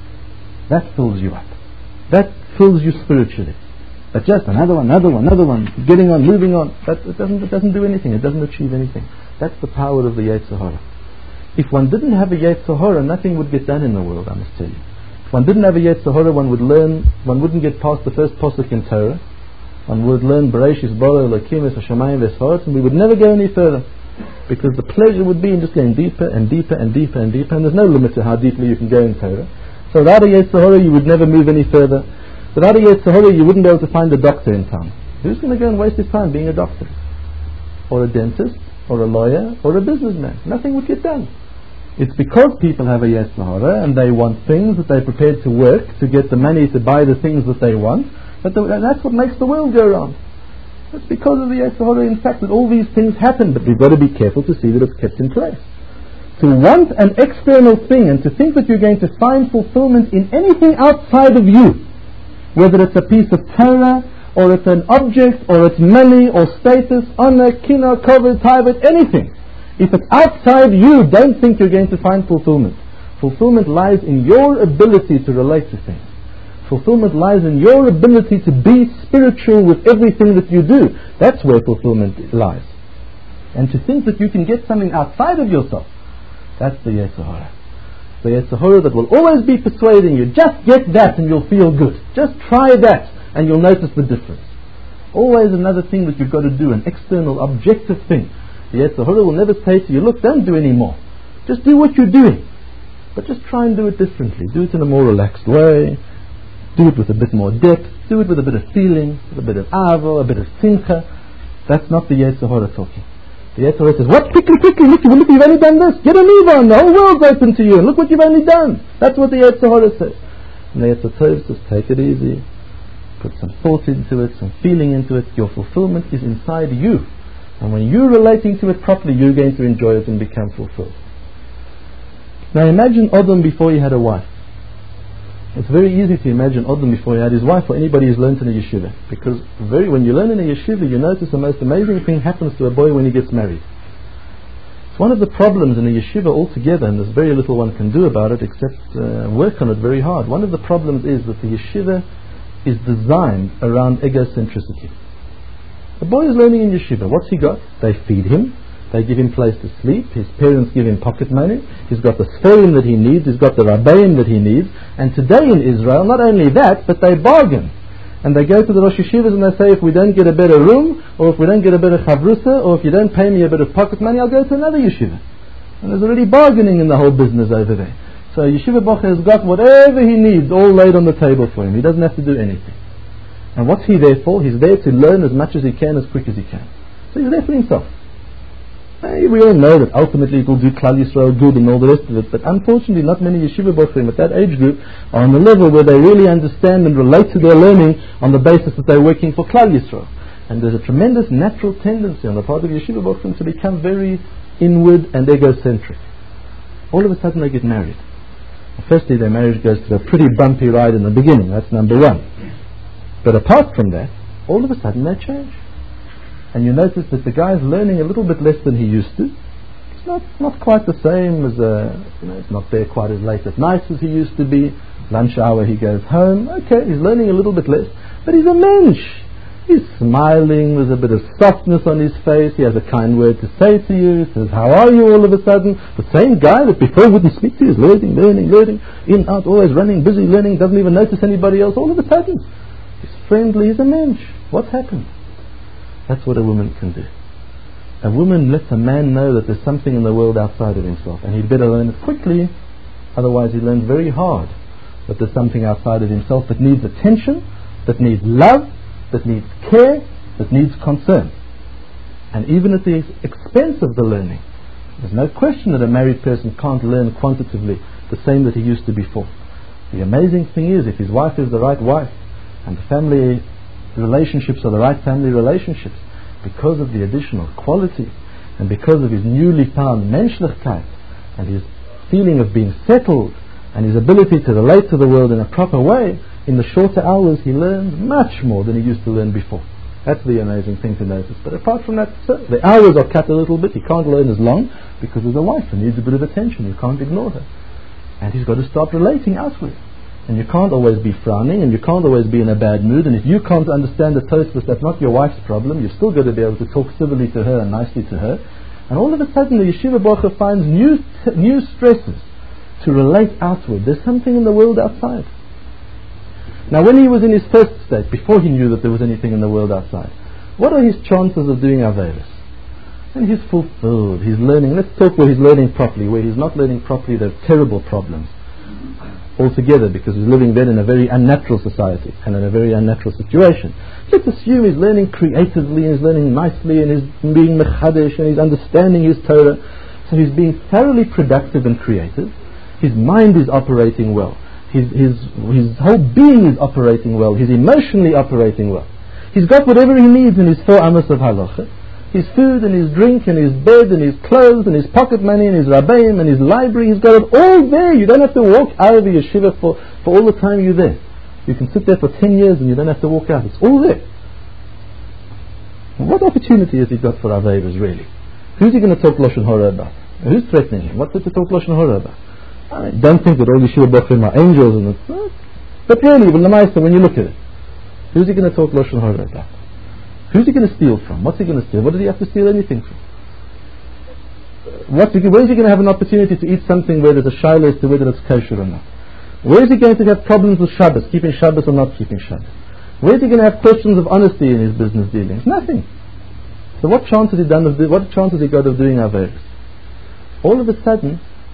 That fills you up. That fills you spiritually. But just another one, another one, another one, getting on, moving on, that it doesn't, it doesn't do anything. It doesn't achieve anything. That's the power of the Yetzer Hara. If one didn't have a Yetzer Hara, nothing would get done in the world, I must tell you. If one didn't have a Yetzer Hara, one would learn, one wouldn't get past the first posuk in Torah. One would learn Bereshis bara Elokim es hashamayim v'es, and we would never go any further, because the pleasure would be in just going deeper and deeper and deeper and deeper, and there's no limit to how deeply you can go in Torah. So without a Yetzer Hara, you would never move any further. Without a Yetzer Hara, you wouldn't be able to find a doctor in town. Who's going to go and waste his time being a doctor? Or a dentist? Or a lawyer? Or a businessman? Nothing would get done. It's because people have a Yetzer Hara and they want things that they're prepared to work to get the money to buy the things that they want, but the, and that's what makes the world go round. It's because of the Yetzer Hara, in fact, that all these things happen, but we've got to be careful to see that it's kept in place. To want an external thing and to think that you're going to find fulfillment in anything outside of you, whether it's a piece of Torah, or it's an object, or it's money, or status, honor, kina, cover, taiva, anything. If it's outside you, don't think you're going to find fulfillment. Fulfillment lies in your ability to relate to things. Fulfillment lies in your ability to be spiritual with everything that you do. That's where fulfillment lies. And to think that you can get something outside of yourself, that's the Yetzer Hara. The Yetzer Hara that will always be persuading you, just get that and you'll feel good. Just try that and you'll notice the difference. Always another thing that you've got to do, an external, objective thing. The Yetzer Hara will never say to you, look, don't do any more. Just do what you're doing, but just try and do it differently. Do it in a more relaxed way. Do it with a bit more depth. Do it with a bit of feeling, with a bit of avo, a bit of simcha. That's not the Yetzer Hara talking. The Yetzer Hara says, what? Quickly, quickly, look, look, you've only done this. Get a move on. The whole world's open to you. Look what you've only done. That's what the Yetzer Hara says. And the Yetzer Tov says, take it easy. Put some thought into it, some feeling into it. Your fulfillment is inside you. And when you're relating to it properly, you're going to enjoy it and become fulfilled. Now imagine Adam before he had a wife. It's very easy to imagine Adam before he had his wife, or anybody who's learned in a yeshiva. Because very, when you learn in a yeshiva, you notice the most amazing thing happens to a boy when he gets married. It's one of the problems in a yeshiva altogether, and there's very little one can do about it except uh, work on it very hard. One of the problems is that the yeshiva is designed around egocentricity. The boy is learning in yeshiva. What's he got? They feed him. They give him place to sleep. His parents give him pocket money. He's got the sforim that he needs. He's got the rabbeim that he needs. And today in Israel, not only that, but they bargain. And they go to the Rosh Yeshivas and they say, if we don't get a better room, or if we don't get a better chavrusa, or if you don't pay me a bit of pocket money, I'll go to another yeshiva. And there's already bargaining in the whole business over there. So Yeshiva Bocher has got whatever he needs all laid on the table for him. He doesn't have to do anything. And what's he there for? He's there to learn as much as he can, as quick as he can. So he's there for himself. We all know that ultimately it will do Klal Yisrael good and all the rest of it, but unfortunately not many Yeshiva Bochrim at that age group are on the level where they really understand and relate to their learning on the basis that they're working for Klal Yisrael. And there's a tremendous natural tendency on the part of Yeshiva Bochrim to become very inward and egocentric. All of a sudden they get married. Firstly, their marriage goes through a pretty bumpy ride in the beginning, that's number one. But apart from that, all of a sudden they change. And you notice that the guy's learning a little bit less than he used to. It's not not quite the same as a, you know, it's not there quite as late at night as he used to be. Lunch hour he goes home. Okay, he's learning a little bit less, but he's a mensch. He's smiling, there's a bit of softness on his face, he has a kind word to say to you, he says, how are you all of a sudden? The same guy that before wouldn't speak to you is learning, learning, learning, in, out, always running, busy learning, doesn't even notice anybody else. All of a sudden, he's friendly, he's a mensch. What's happened? That's what a woman can do. A woman lets a man know that there's something in the world outside of himself, and he'd better learn it quickly, otherwise he learns very hard that there's something outside of himself that needs attention, that needs love, that needs care, that needs concern. And even at the expense of the learning, there's no question that a married person can't learn quantitatively the same that he used to before. The amazing thing is, if his wife is the right wife, and the family relationships are the right family relationships, because of the additional quality and because of his newly found menschlichkeit and his feeling of being settled and his ability to relate to the world in a proper way, in the shorter hours he learns much more than he used to learn before. That's the amazing thing to notice. But apart from that, the hours are cut a little bit. He can't learn as long because there's a wife who needs a bit of attention. You can't ignore her. And he's got to start relating outward. And you can't always be frowning, and you can't always be in a bad mood, and if you can't understand the Tosfos, that's not your wife's problem. You've still got to be able to talk civilly to her and nicely to her. And all of a sudden the Yeshiva Bocher finds new, t- new stresses to relate outward. There's something in the world outside. Now when he was in his first state, before he knew that there was anything in the world outside, what are his chances of doing Averis? And he's fulfilled, he's learning. Let's talk where he's learning properly. Where he's not learning properly, there are terrible problems altogether, because he's living then in a very unnatural society and in a very unnatural situation. Let's assume he's learning creatively and he's learning nicely and he's being mechadesh and he's understanding his Torah, so he's being thoroughly productive and creative. His mind is operating well, his, his, his whole being is operating well, he's emotionally operating well, he's got whatever he needs in his four amos of halacha, his food and his drink and his bed and his clothes and his pocket money and his rabbeim and his library. He's got it all there. You don't have to walk out of the yeshiva for, for all the time you're there. You can sit there for ten years and you don't have to walk out. It's all there. What opportunity has he got for Averas really? Who's he going to talk Lashon Hara about? Who's threatening him? What's it to talk Lashon Hara about? I don't think that all yeshiva bochrim are angels and it's, but really, when you look at it, who's he going to talk Lashon Hara about? Who's he going to steal from? What's he going to steal? What does he have to steal anything from? What, where is he going to have an opportunity to eat something where there's a shaila as to whether it's kosher or not? Where is he going to have problems with Shabbos, keeping Shabbos or not keeping Shabbos? Where is he going to have questions of honesty in his business dealings? Nothing. So what chance has he done of do, what chance has he got of doing Averis? All of a sudden,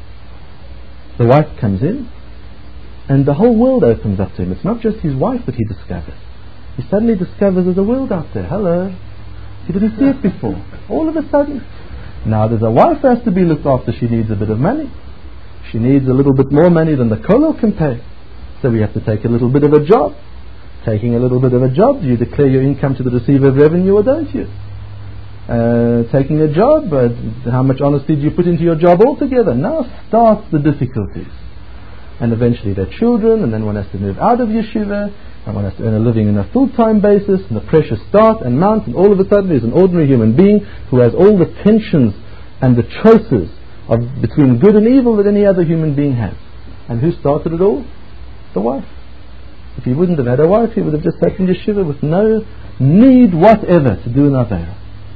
the wife comes in, and the whole world opens up to him. It's not just his wife that he discovers. He suddenly discovers there's a world out there. Hello. He didn't see it before. All of a sudden. Now there's a wife who has to be looked after. She needs a bit of money. She needs a little bit more money than the kollel can pay. So we have to take a little bit of a job. Taking a little bit of a job, do you declare your income to the receiver of revenue or don't you? Uh, taking a job, but how much honesty do you put into your job altogether? Now starts the difficulties. And eventually their children, and then one has to move out of yeshiva, and one has to earn a living on a full-time basis, and the pressures start and mount, and all of a sudden there's an ordinary human being who has all the tensions and the choices of between good and evil that any other human being has. And who started it all? The wife. If he wouldn't have had a wife, he would have just sat in yeshiva with no need whatever to do an avera.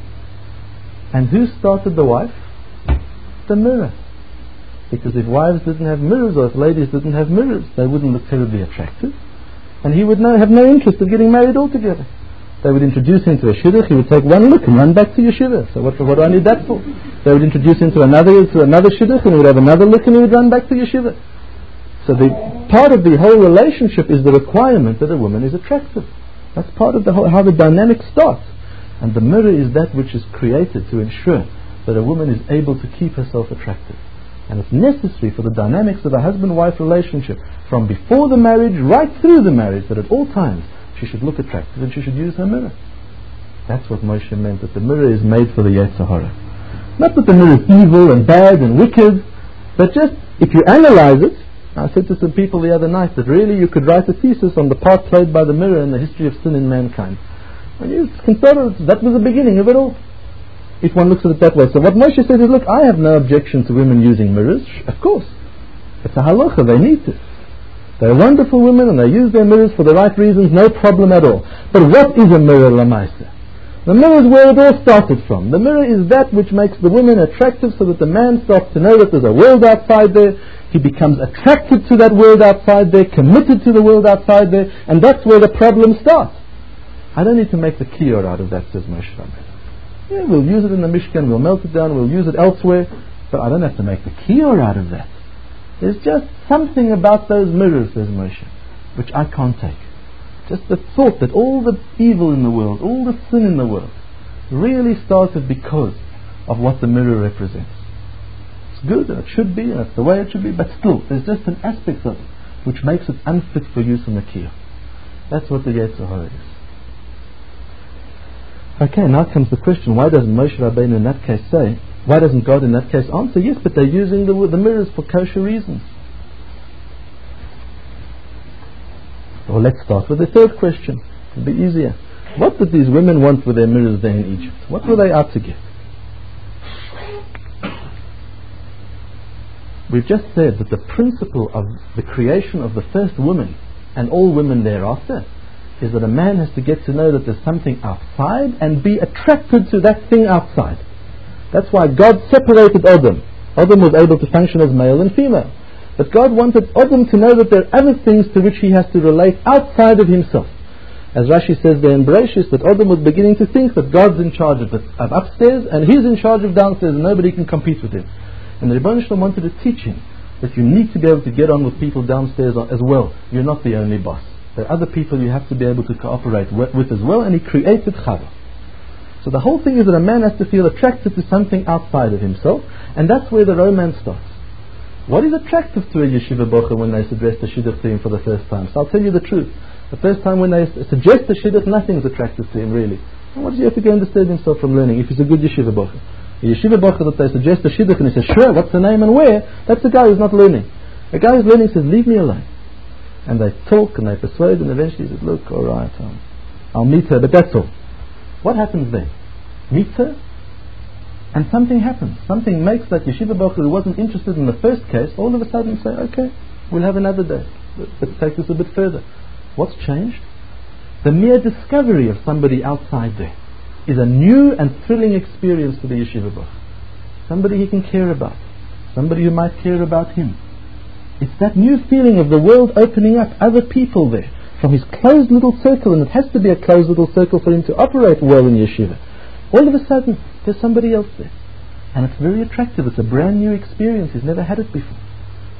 And who started the wife? The mirror. Because if wives didn't have mirrors, or if ladies didn't have mirrors, they wouldn't look terribly attractive. And he would no, have no interest of getting married altogether. They would introduce him to a shidduch, he would take one look and run back to yeshiva. So what, what do I need that for? They would introduce him to another to another shidduch, and he would have another look and he would run back to yeshiva. So the part of the whole relationship is the requirement that a woman is attractive. That's part of the whole, how the dynamic starts. And the mirror is that which is created to ensure that a woman is able to keep herself attractive. And it's necessary for the dynamics of a husband-wife relationship from before the marriage right through the marriage that at all times she should look attractive and she should use her mirror. That's what Moshe meant, that the mirror is made for the Yetzer Hara. Not that the mirror is evil and bad and wicked, but just if you analyze it, I said to some people the other night that really you could write a thesis on the part played by the mirror in the history of sin in mankind. And you consider that was the beginning of it all, if one looks at it that way. So what Moshe said is, look, I have no objection to women using mirrors. Of course. It's a halacha, they need to. They're wonderful women and they use their mirrors for the right reasons, no problem at all. But what is a mirror, Lamaisa? The mirror is where it all started from. The mirror is that which makes the women attractive so that the man starts to know that there's a world outside there. He becomes attracted to that world outside there, committed to the world outside there, and that's where the problem starts. I don't need to make the kiyur out of that, says Moshe Rabbeinu. Yeah, we'll use it in the Mishkan, we'll melt it down, we'll use it elsewhere, but I don't have to make the kiyur out of that. There's just something about those mirrors, says Moshe, which I can't take. Just the thought that all the evil in the world, all the sin in the world, really started because of what the mirror represents. It's good and it should be, and it's the way it should be, but still, there's just an aspect of it which makes it unfit for use in the kiyur. That's what the Yetzer Hara is. Okay, now comes the question, why doesn't Moshe Rabbeinu in that case say, why doesn't God in that case answer, yes, but they're using the, the mirrors for kosher reasons? Well, let's start with the third question. It'll be easier. What did these women want with their mirrors there in Egypt? What were they out to get? We've just said that the principle of the creation of the first woman and all women thereafter is that a man has to get to know that there's something outside and be attracted to that thing outside. That's why God separated Adam. Adam was able to function as male and female. But God wanted Adam to know that there are other things to which he has to relate outside of himself. As Rashi says there in Bereshis, that Adam was beginning to think that God's in charge of, it, of upstairs and he's in charge of downstairs and nobody can compete with him. And the Rebbeinu Shalom wanted to teach him that you need to be able to get on with people downstairs as well. You're not the only boss. There are other people you have to be able to cooperate with as well, and he created Chava. So the whole thing is that a man has to feel attracted to something outside of himself, and that's where the romance starts. What is attractive to a yeshiva bocher when they suggest a shidduch to him for the first time? So I'll tell you the truth. The first time when they suggest a shidduch, nothing is attractive to him really. And what does he have to go and disturb himself from learning if he's a good yeshiva bocher? A yeshiva bocher that they suggest a shidduch and he says, sure, what's the name and where? That's the guy who's not learning. A guy who's learning says, leave me alone. And they talk and they persuade, and eventually he says, look, alright, I'll, I'll meet her, but that's all. What happens then? Meets her, and something happens. Something makes that yeshiva bocher who wasn't interested in the first case all of a sudden say, okay, we'll have another day. Let's take this a bit further. What's changed? The mere discovery of somebody outside there is a new and thrilling experience for the yeshiva bocher. Somebody he can care about. Somebody who might care about him. It's that new feeling of the world opening up, other people there, from his closed little circle, and it has to be a closed little circle for him to operate well in yeshiva. All of a sudden, there's somebody else there. And it's very attractive. It's a brand new experience. He's never had it before.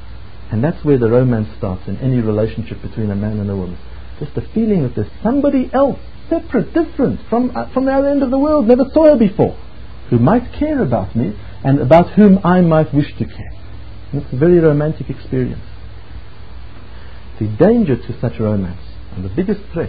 And that's where the romance starts in any relationship between a man and a woman. Just the feeling that there's somebody else, separate, different, from uh, from the other end of the world, never saw her before, who might care about me and about whom I might wish to care. And it's a very romantic experience. The danger to such romance, and the biggest threat,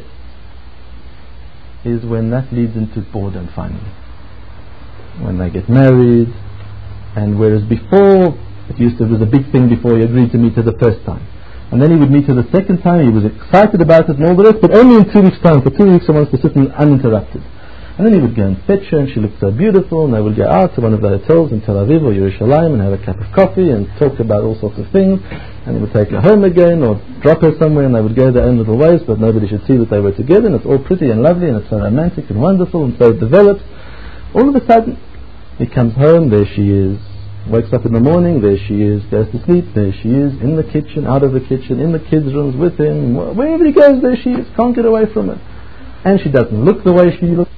is when that leads into boredom finally. When they get married, and whereas before, it used to, it was a big thing before he agreed to meet her the first time. And then he would meet her the second time, he was excited about it and all the rest, but only in two weeks' time. For two weeks he wants to sit uninterrupted. And then he would go and fetch her, and she looked so beautiful, and they would go out to one of the hotels in Tel Aviv or Yerushalayim and have a cup of coffee and talk about all sorts of things. And he would take her home again or drop her somewhere, and they would go their own little ways, but nobody should see that they were together, and it's all pretty and lovely, and it's so romantic and wonderful, and so it develops. All of a sudden, he comes home, there she is. Wakes up in the morning, there she is. Goes to sleep, there she is. In the kitchen, out of the kitchen, in the kids' rooms, with him. Wherever he goes, there she is. Can't get away from her. And she doesn't look the way she looks.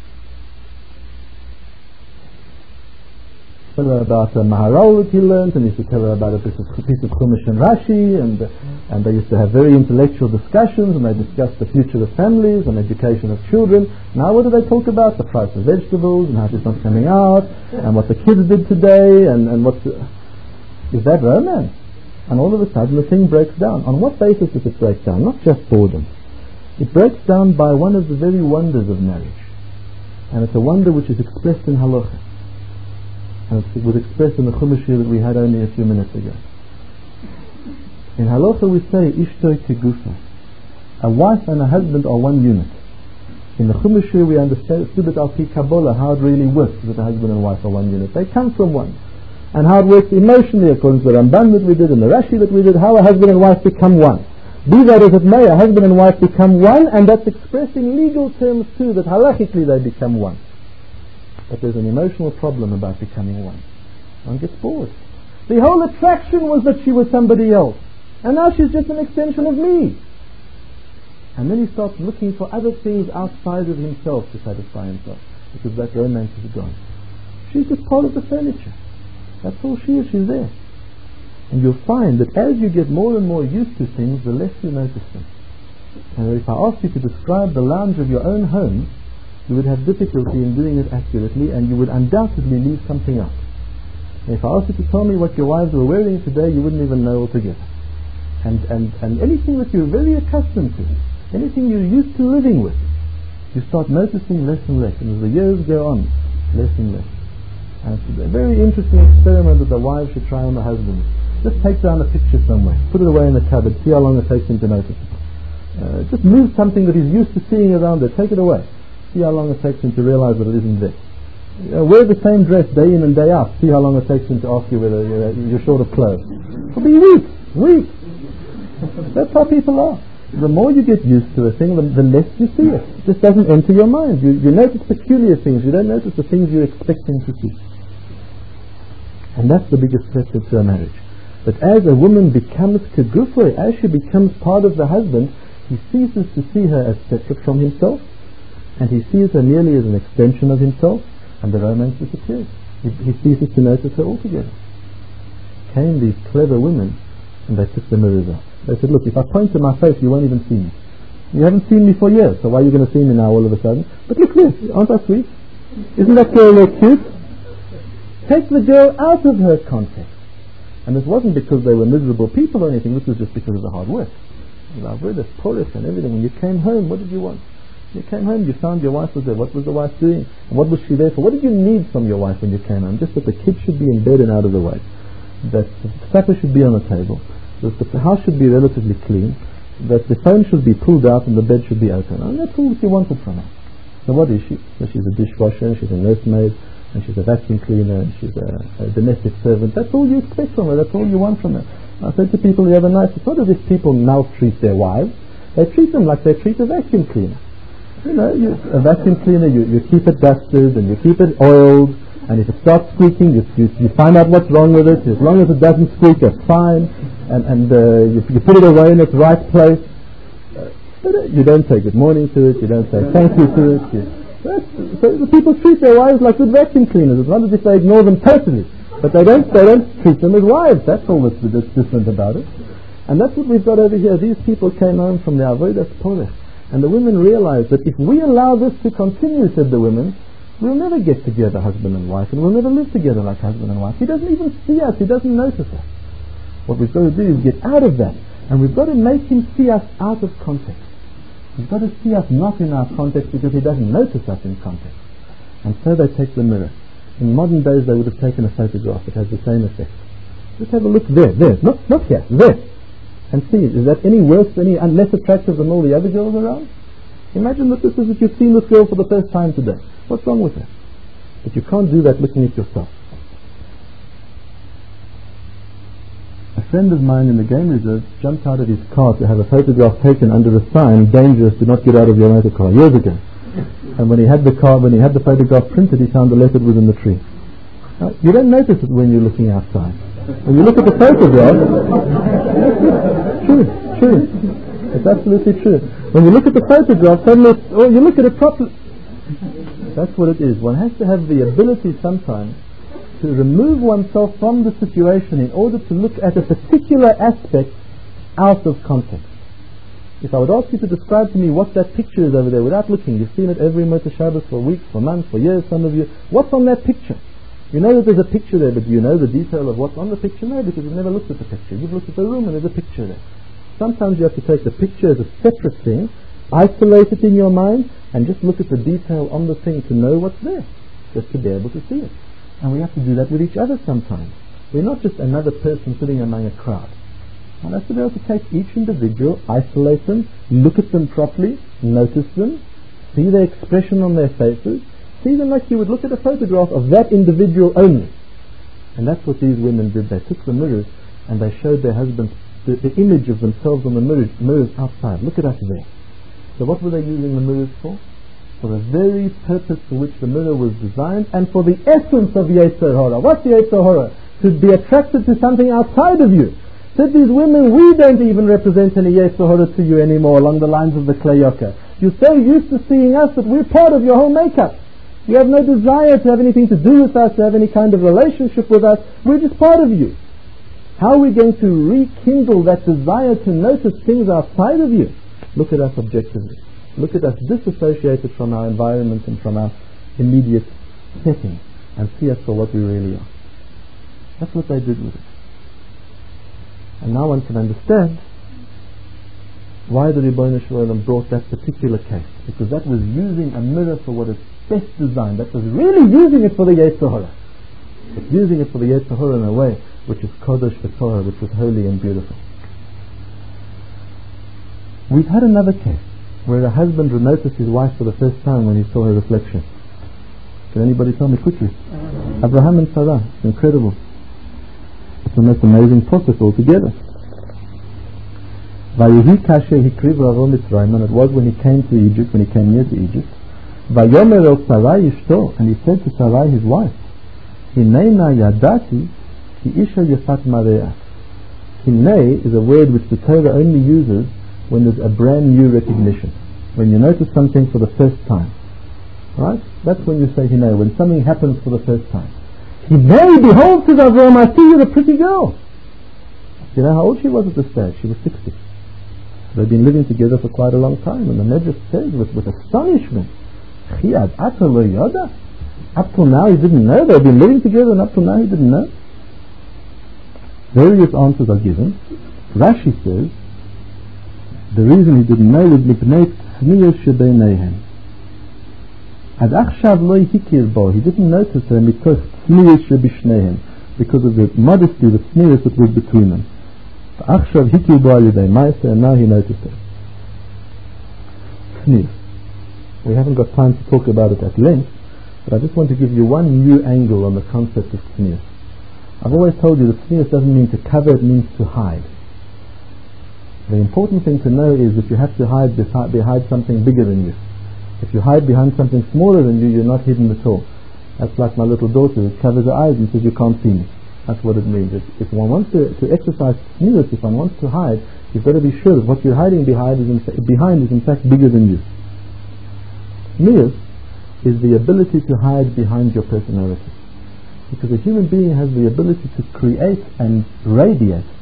Tell her about a Maharal that he learned, and he used to tell her about a piece of, piece of Chumash and Rashi, and, and they used to have very intellectual discussions, and they discussed the future of families and education of children. Now what do they talk about? The price of vegetables, and how it's not coming out, and what the kids did today, and, and what... Is that romance? And all of a sudden the thing breaks down. On what basis does it break down? Not just boredom. It breaks down by one of the very wonders of marriage. And it's a wonder which is expressed in halacha. And it was expressed in the Chumash that we had only a few minutes ago. In halacha we say, Ishto kegufa. A wife and a husband are one unit. In the Chumash we understand it al pi Kabbalah, how it really works that a husband and wife are one unit. They come from one. And how it works emotionally, according to the Ramban that we did and the Rashi that we did, how a husband and wife become one. Be that as it may, a husband and wife become one, and that's expressed in legal terms too, that halachically they become one. But there's an emotional problem about becoming one. One gets bored. The whole attraction was that she was somebody else, and now she's just an extension of me. And then he starts looking for other things outside of himself to satisfy himself, because that romance is gone. She's just part of the furniture. That's all she is. She's there. And you'll find that as you get more and more used to things, the less you notice them. And if I asked you to describe the lounge of your own home, you would have difficulty in doing it accurately, and you would undoubtedly leave something out. And if I asked you to tell me what your wives were wearing today, you wouldn't even know altogether. And, and, and anything that you're very accustomed to, anything you're used to living with, you start noticing less and less. And as the years go on, less and less. And it's a very interesting experiment that the wives should try on the husbands. Just take down a picture somewhere, put it away in the cupboard, see how long it takes him to notice it. Uh, just move something that he's used to seeing around there, take it away. See how long it takes him to realize that it isn't there. Uh, wear the same dress day in and day out. See how long it takes him to ask you whether you're, you're short of clothes. It'll be weeks, weeks. That's how people are. The more you get used to a thing, the, the less you see it. It just doesn't enter your mind. You, you notice peculiar things. You don't notice the things you're expecting to see. And that's the biggest threat to a marriage. That as a woman becomes kegufay, as she becomes part of the husband, he ceases to see her as separate from himself, and he sees her merely as an extension of himself, and the romance disappears. He, he ceases to notice her altogether. Came these clever women, and they took the mirrors off. They said, look, if I point to my face, you won't even see me. You haven't seen me for years, so why are you going to see me now all of a sudden? But look there, aren't I sweet? Isn't that girl there cute? Take the girl out of her context. And this wasn't because they were miserable people or anything, this was just because of the hard work. You know, I've read this porous and everything. When you came home, what did you want? You came home, you found your wife was there. What was the wife doing? And what was she there for? What did you need from your wife when you came home? Just that the kids should be in bed and out of the way. That the supper should be on the table. That the house should be relatively clean. That the phone should be pulled out and the bed should be open. And that's all that you wanted from her. So what is she? So she's a dishwasher, she's a nursemaid, and she's a vacuum cleaner, and she's a, a domestic servant. That's all you expect from her. That's all you want from her. I said to people the other night, it's not as if people now treat their wives. They treat them like they treat a vacuum cleaner. You know, you, a vacuum cleaner, you, you keep it dusted and you keep it oiled, and if it starts squeaking, you, you, you find out what's wrong with it. As long as it doesn't squeak, it's fine, and, and uh, you, you put it away in its right place. Uh, but uh, you don't say good morning to it, you don't say thank you to it. You, so the people treat their wives like good vacuum cleaners. It's not as if they ignore them totally, but they don't, they don't treat them as wives. That's all that's, that's different about it. And that's what we've got over here. These people came home from the Avodas Porech, and the women realized that if we allow this to continue, said the women, we'll never get together husband and wife, and we'll never live together like husband and wife. He doesn't even see us, he doesn't notice us. What we've got to do is get out of that, and we've got to make him see us out of context. We've got to see us not in our context because he doesn't notice us in context. And so they take the mirror. In modern days they would have taken a photograph. It has the same effect. Just have a look there, there, not, not here, there. And see, is that any worse, any less attractive than all the other girls around? Imagine that this is that you've seen this girl for the first time today. What's wrong with her? But you can't do that looking at yourself. A friend of mine in the game reserve jumped out of his car to have a photograph taken under a sign, dangerous, do not get out of your motor car, years ago. And when he had the car, when he had the photograph printed, he found the leopard within the tree. Now, you don't notice it when you're looking outside. When you look at the photograph, true, true. It's absolutely true. When you look at the photograph, suddenly, oh, you look at it properly. That's what it is. One has to have the ability sometimes to remove oneself from the situation in order to look at a particular aspect out of context. If I would ask you to describe to me what that picture is over there without looking, you've seen it every Motzei Shabbos for weeks, for months, for years, some of you. What's on that picture? You know that there's a picture there, but do you know the detail of what's on the picture? No, because you've never looked at the picture. You've looked at the room and there's a picture there. Sometimes you have to take the picture as a separate thing, isolate it in your mind, and just look at the detail on the thing to know what's there, just to be able to see it. And we have to do that with each other sometimes. We're not just another person sitting among a crowd. And that's to be able to take each individual, isolate them, look at them properly, notice them, see their expression on their faces, see them like you would look at a photograph of that individual only. And that's what these women did. They took the mirrors and they showed their husbands the, the image of themselves on the mirrors, mirrors outside. Look at us there. So what were they using the mirrors for? For the very purpose for which the mirror was designed, and for the essence of Yetzer Hara. What's Yetzer Hara? To be attracted to something outside of you. Said these women, we don't even represent any Yetzer Hara to you anymore, along the lines of the Klei Yoker. You're so used to seeing us that we're part of your whole makeup. You have no desire to have anything to do with us, to have any kind of relationship with us. We're just part of you. How are we going to rekindle that desire to notice things outside of you? Look at us objectively. Look at us disassociated from our environment and from our immediate setting, and see us for what we really are. That's what they did with it. And now one can understand why the Ribbono Shel Olam brought that particular case, because that was using a mirror for what is best designed. That was really using it for the Yetzer Hara, but using it for the Yetzer Hara in a way which is Kodesh v'Torah, which was holy and beautiful. We've had another case where a husband would notice his wife for the first time when he saw her reflection. Can anybody tell me quickly? Uh-huh. Abraham and Sarah. It's incredible. It's the most amazing process altogether. Vayehi kasher hikriv ravo Mitzrayim, and it was when he came to Egypt, when he came near to Egypt. Vayomer el Sarai ishto, and he said to Sarai his wife, Hineina yadati ki isha yefat mareat. Hinei is a word which the Torah only uses when there's a brand new recognition, when you notice something for the first time. Right? That's when you say Hinei, when something happens for the first time. Hinei, behold, says Avram, I see you're a pretty girl. You know how old she was at this stage? She was sixty. They've been living together for quite a long time, and the Medrash says with, with astonishment, Chiyad ata lo yoda? Up till now he didn't know. They've been living together and up till now he didn't know. Various answers are given. Rashi says the reason he didn't know was Mipnei Tznius Shebeineihem. Ad achshav lo hikir bo, he didn't notice her mitoch Tznius Shebishneihem, because of the modesty, the tznius that was between them. Achshav hikir bo alidei ma'aseh, and now he noticed her. Tznius. We haven't got time to talk about it at length, but I just want to give you one new angle on the concept of tznius. I've always told you that tznius doesn't mean to cover, it means to hide. The important thing to know is that you have to hide behind, behind something bigger than you. If you hide behind something smaller than you, you're not hidden at all. That's like my little daughter who covers her eyes and says, you can't see me. That's what it means. If, if one wants to, to exercise tznius, if one wants to hide, you've got to be sure that what you're hiding behind is in, fa- behind is in fact bigger than you. Tznius is the ability to hide behind your personality. Because a human being has the ability to create and radiate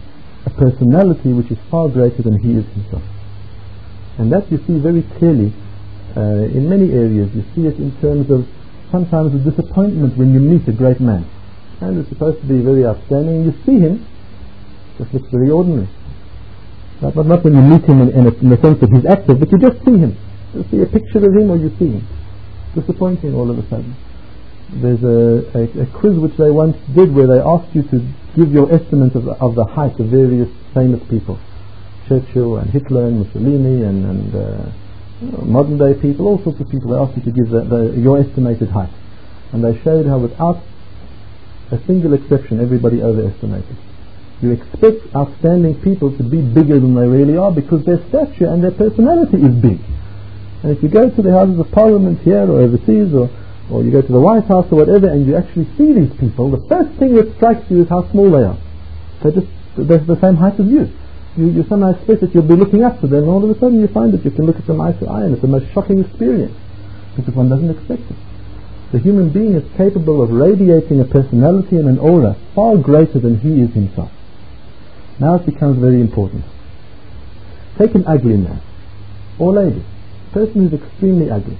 a personality which is far greater than he is himself. And that you see very clearly uh, in many areas. You see it in terms of sometimes the disappointment when you meet a great man. And it's supposed to be very outstanding. You see him, just looks very ordinary. Not, not, not when you meet him in, in, a, in the sense that he's active, but you just see him. You see a picture of him or you see him. Disappointing all of a sudden. There's a, a, a quiz which they once did where they asked you to give your estimate of the, of the height of various famous people. Churchill and Hitler and Mussolini and, and uh, you know, modern day people, all sorts of people. They asked you to give the, the, your estimated height. And they showed how without a single exception everybody overestimated. You expect outstanding people to be bigger than they really are because their stature and their personality is big. And if you go to the Houses of Parliament here or overseas, or, or you go to the White House or whatever, and you actually see these people, the first thing that strikes you is how small they are. They're just they're the same height as you. You, you somehow expect that you'll be looking up to them, and all of a sudden you find that you can look at them eye to eye, and it's the most shocking experience because one doesn't expect it. The human being is capable of radiating a personality and an aura far greater than he is himself. Now it becomes very important. Take an ugly man or lady, a person who's extremely ugly.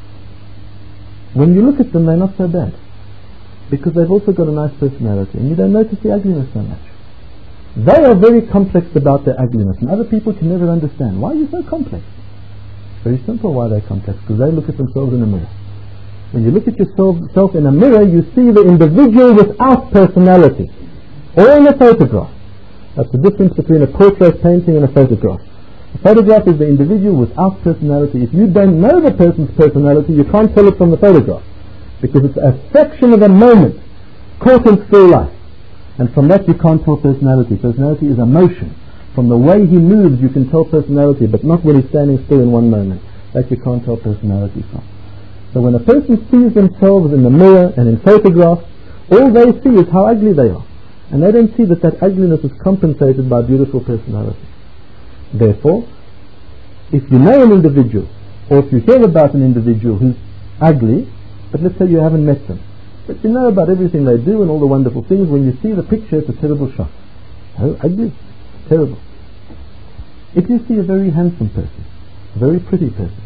When you look at them, they're not so bad because they've also got a nice personality and you don't notice the ugliness so much. They are very complex about their ugliness and other people can never understand. Why are you so complex? Very simple why they're complex, because they look at themselves in a mirror. When you look at yourself in a mirror, you see the individual without personality, or in a photograph. That's the difference between a portrait painting and a photograph. A photograph is the individual without personality. If you don't know the person's personality, you can't tell it from the photograph, because it's a fraction of a moment caught in still life. And from that you can't tell personality. Personality is emotion. From the way he moves you can tell personality, but not when he's standing still in one moment. That you can't tell personality from. So when a person sees themselves in the mirror and in photographs, all they see is how ugly they are. And they don't see that that ugliness is compensated by beautiful personality. Therefore, if you know an individual, or if you hear about an individual who's ugly, but let's say you haven't met them, but you know about everything they do and all the wonderful things, when you see the picture it's a terrible shock. Oh, ugly, terrible. If you see a very handsome person, a very pretty person,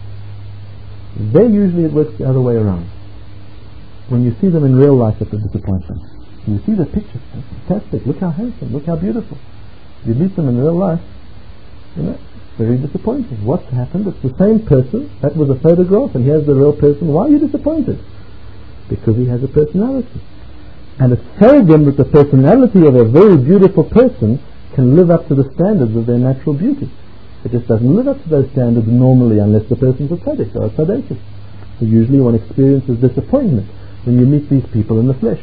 then usually it works the other way around. When you see them in real life, it's a disappointment. When you see the picture, fantastic, look how handsome, look how beautiful. You meet them in real life, you know, very disappointing. What's happened? It's the same person, that was a photograph, and here's the real person. Why are you disappointed? Because he has a personality. And it's seldom that the personality of a very beautiful person can live up to the standards of their natural beauty. It just doesn't live up to those standards normally unless the person's a tzaddik or a tzaddikus. So usually one experiences disappointment when you meet these people in the flesh.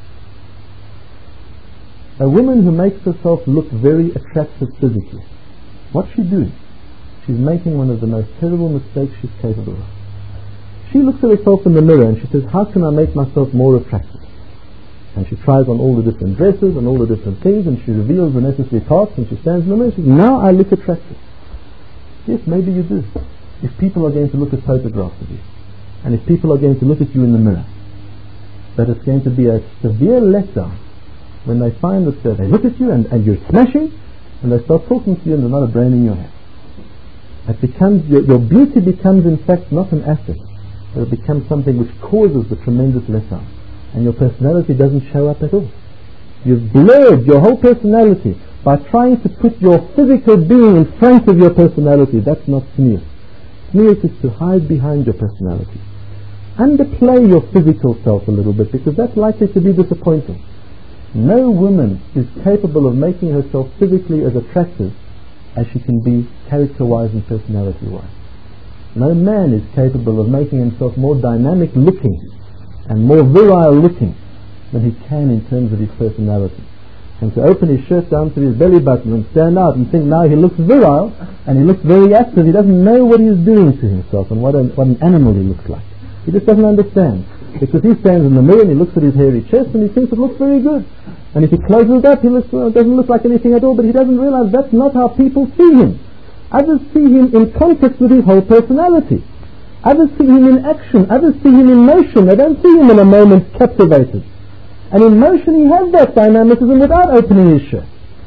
A woman who makes herself look very attractive physically, what's she doing? She's making one of the most terrible mistakes she's capable of. She looks at herself in the mirror and she says, how can I make myself more attractive? And she tries on all the different dresses and all the different things, and she reveals the necessary parts, and she stands in the mirror and she says, now I look attractive. Yes, maybe you do. If people are going to look at photographs of you, and if people are going to look at you in the mirror, but it's going to be a severe letdown when they find that uh, they look at you and, and you're smashing, and they start talking to you and there's not a brain in your head. It becomes, your, your beauty becomes in fact not an asset, but it becomes something which causes the tremendous letdown, and your personality doesn't show up at all. You've blurred your whole personality by trying to put your physical being in front of your personality. That's not tznius. Tznius is to hide behind your personality. Underplay your physical self a little bit, because that's likely to be disappointing. No woman is capable of making herself physically as attractive as she can be character-wise and personality-wise. No man is capable of making himself more dynamic looking and more virile looking than he can in terms of his personality. And to open his shirt down to his belly button and stand out and think now he looks virile and he looks very active, he doesn't know what he is doing to himself and what an, what an animal he looks like. He just doesn't understand, because he stands in the mirror and he looks at his hairy chest and he thinks it looks very good. And if he closes it up, he looks, well, it doesn't look like anything at all, but he doesn't realize that's not how people see him. Others see him in context with his whole personality. Others see him in action. Others see him in motion. They don't see him in a moment captivated. And in motion he has that dynamicism without opening his shirt.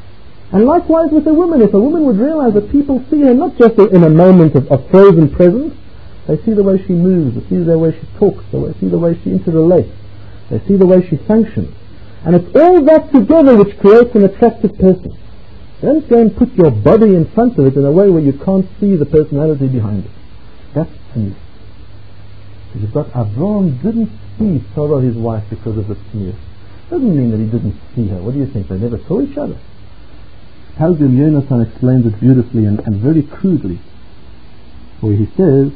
And likewise with a woman, if a woman would realize that people see her not just in a moment of, of frozen presence, they see the way she moves, they see the way she talks, they see the way she interrelates, they see the way she functions. And it's all that together which creates an attractive person. Don't go and put your body in front of it in a way where you can't see the personality behind it. That's tznius. So you've got Avram didn't see Sarah, his wife, because of the tznius. Doesn't mean that he didn't see her. What do you think? They never saw each other. Targum Yonatan explains it beautifully and, and very crudely, where he says,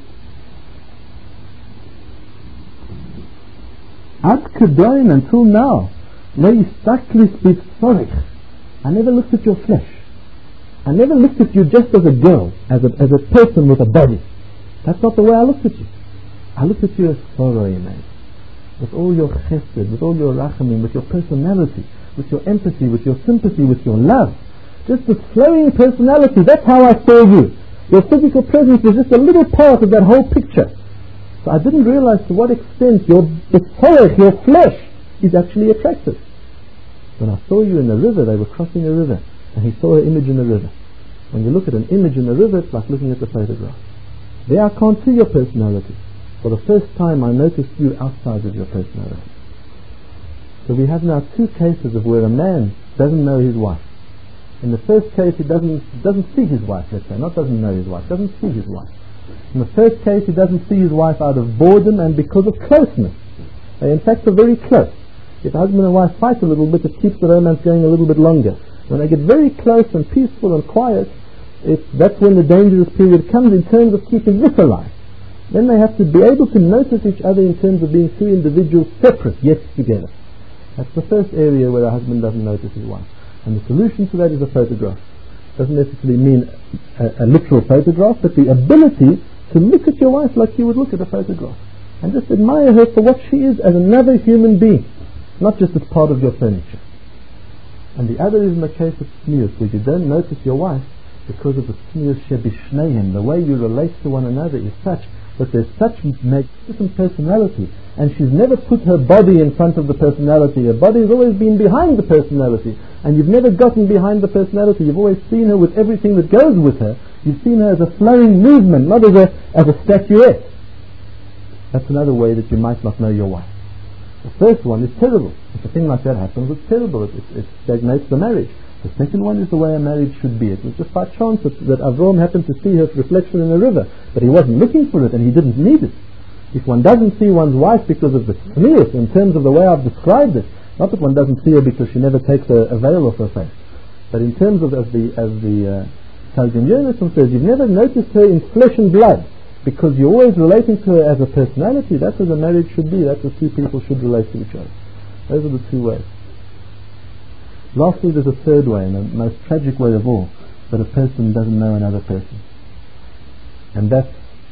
Ad kedoin, until now, lo yistaklis b'tzorich. I never looked at your flesh. I never looked at you just as a girl, as a, as a person with a body. That's not the way I looked at you. I looked at you as sorrow, man. With all your chesed, with all your rachamim, with your personality, with your empathy, with your sympathy, with your love. Just the flowing personality, that's how I saw you. Your physical presence was just a little part of that whole picture. So I didn't realize to what extent your betzorech, your flesh, is actually attractive. When I saw you in the river, they were crossing a river, and he saw an image in the river. When you look at an image in the river, it's like looking at the photograph. There I can't see your personality. For the first time I noticed you outside of your personality. So we have now two cases of where a man doesn't know his wife. In the first case, he doesn't doesn't see his wife, let's say, not doesn't know his wife, doesn't see his wife. In the first case, he doesn't see his wife out of boredom and because of closeness. They in fact are very close. If a husband and wife fight a little bit, it keeps the romance going a little bit longer. When they get very close and peaceful and quiet, it, that's when the dangerous period comes in terms of keeping this alive. Then they have to be able to notice each other in terms of being two individuals separate yet together. That's the first area where a husband doesn't notice his wife. And the solution to that is a photograph. Doesn't necessarily mean a, a literal photograph, but the ability to look at your wife like you would look at a photograph. And just admire her for what she is as another human being, not just as part of your furniture. And the other is in the case of tznius, where you don't notice your wife because of the tznius shebishneihim. The way you relate to one another is such that there's such magnificent personality, and she's never put her body in front of the personality. Her body has always been behind the personality, and you've never gotten behind the personality. You've always seen her with everything that goes with her. You've seen her as a flowing movement, not as a, as a statuette. That's another way that you might not know your wife. The first one is terrible. If a thing like that happens, it's terrible. It, it, it stagnates the marriage. The second one is the way a marriage should be. It was just by chance that, that Avram happened to see her reflection in the river, but he wasn't looking for it and he didn't need it. If one doesn't see one's wife because of the tznius, in terms of the way I've described it, not that one doesn't see her because she never takes a, a veil off her face, but in terms of, as the as the Targum Yonatan says, you've never noticed her in flesh and blood because you're always relating to her as a personality. That's as a marriage should be. That's as two people should relate to each other. Those are the two ways. Lastly, there's a third way, and the most tragic way of all, that a person doesn't know another person. And that's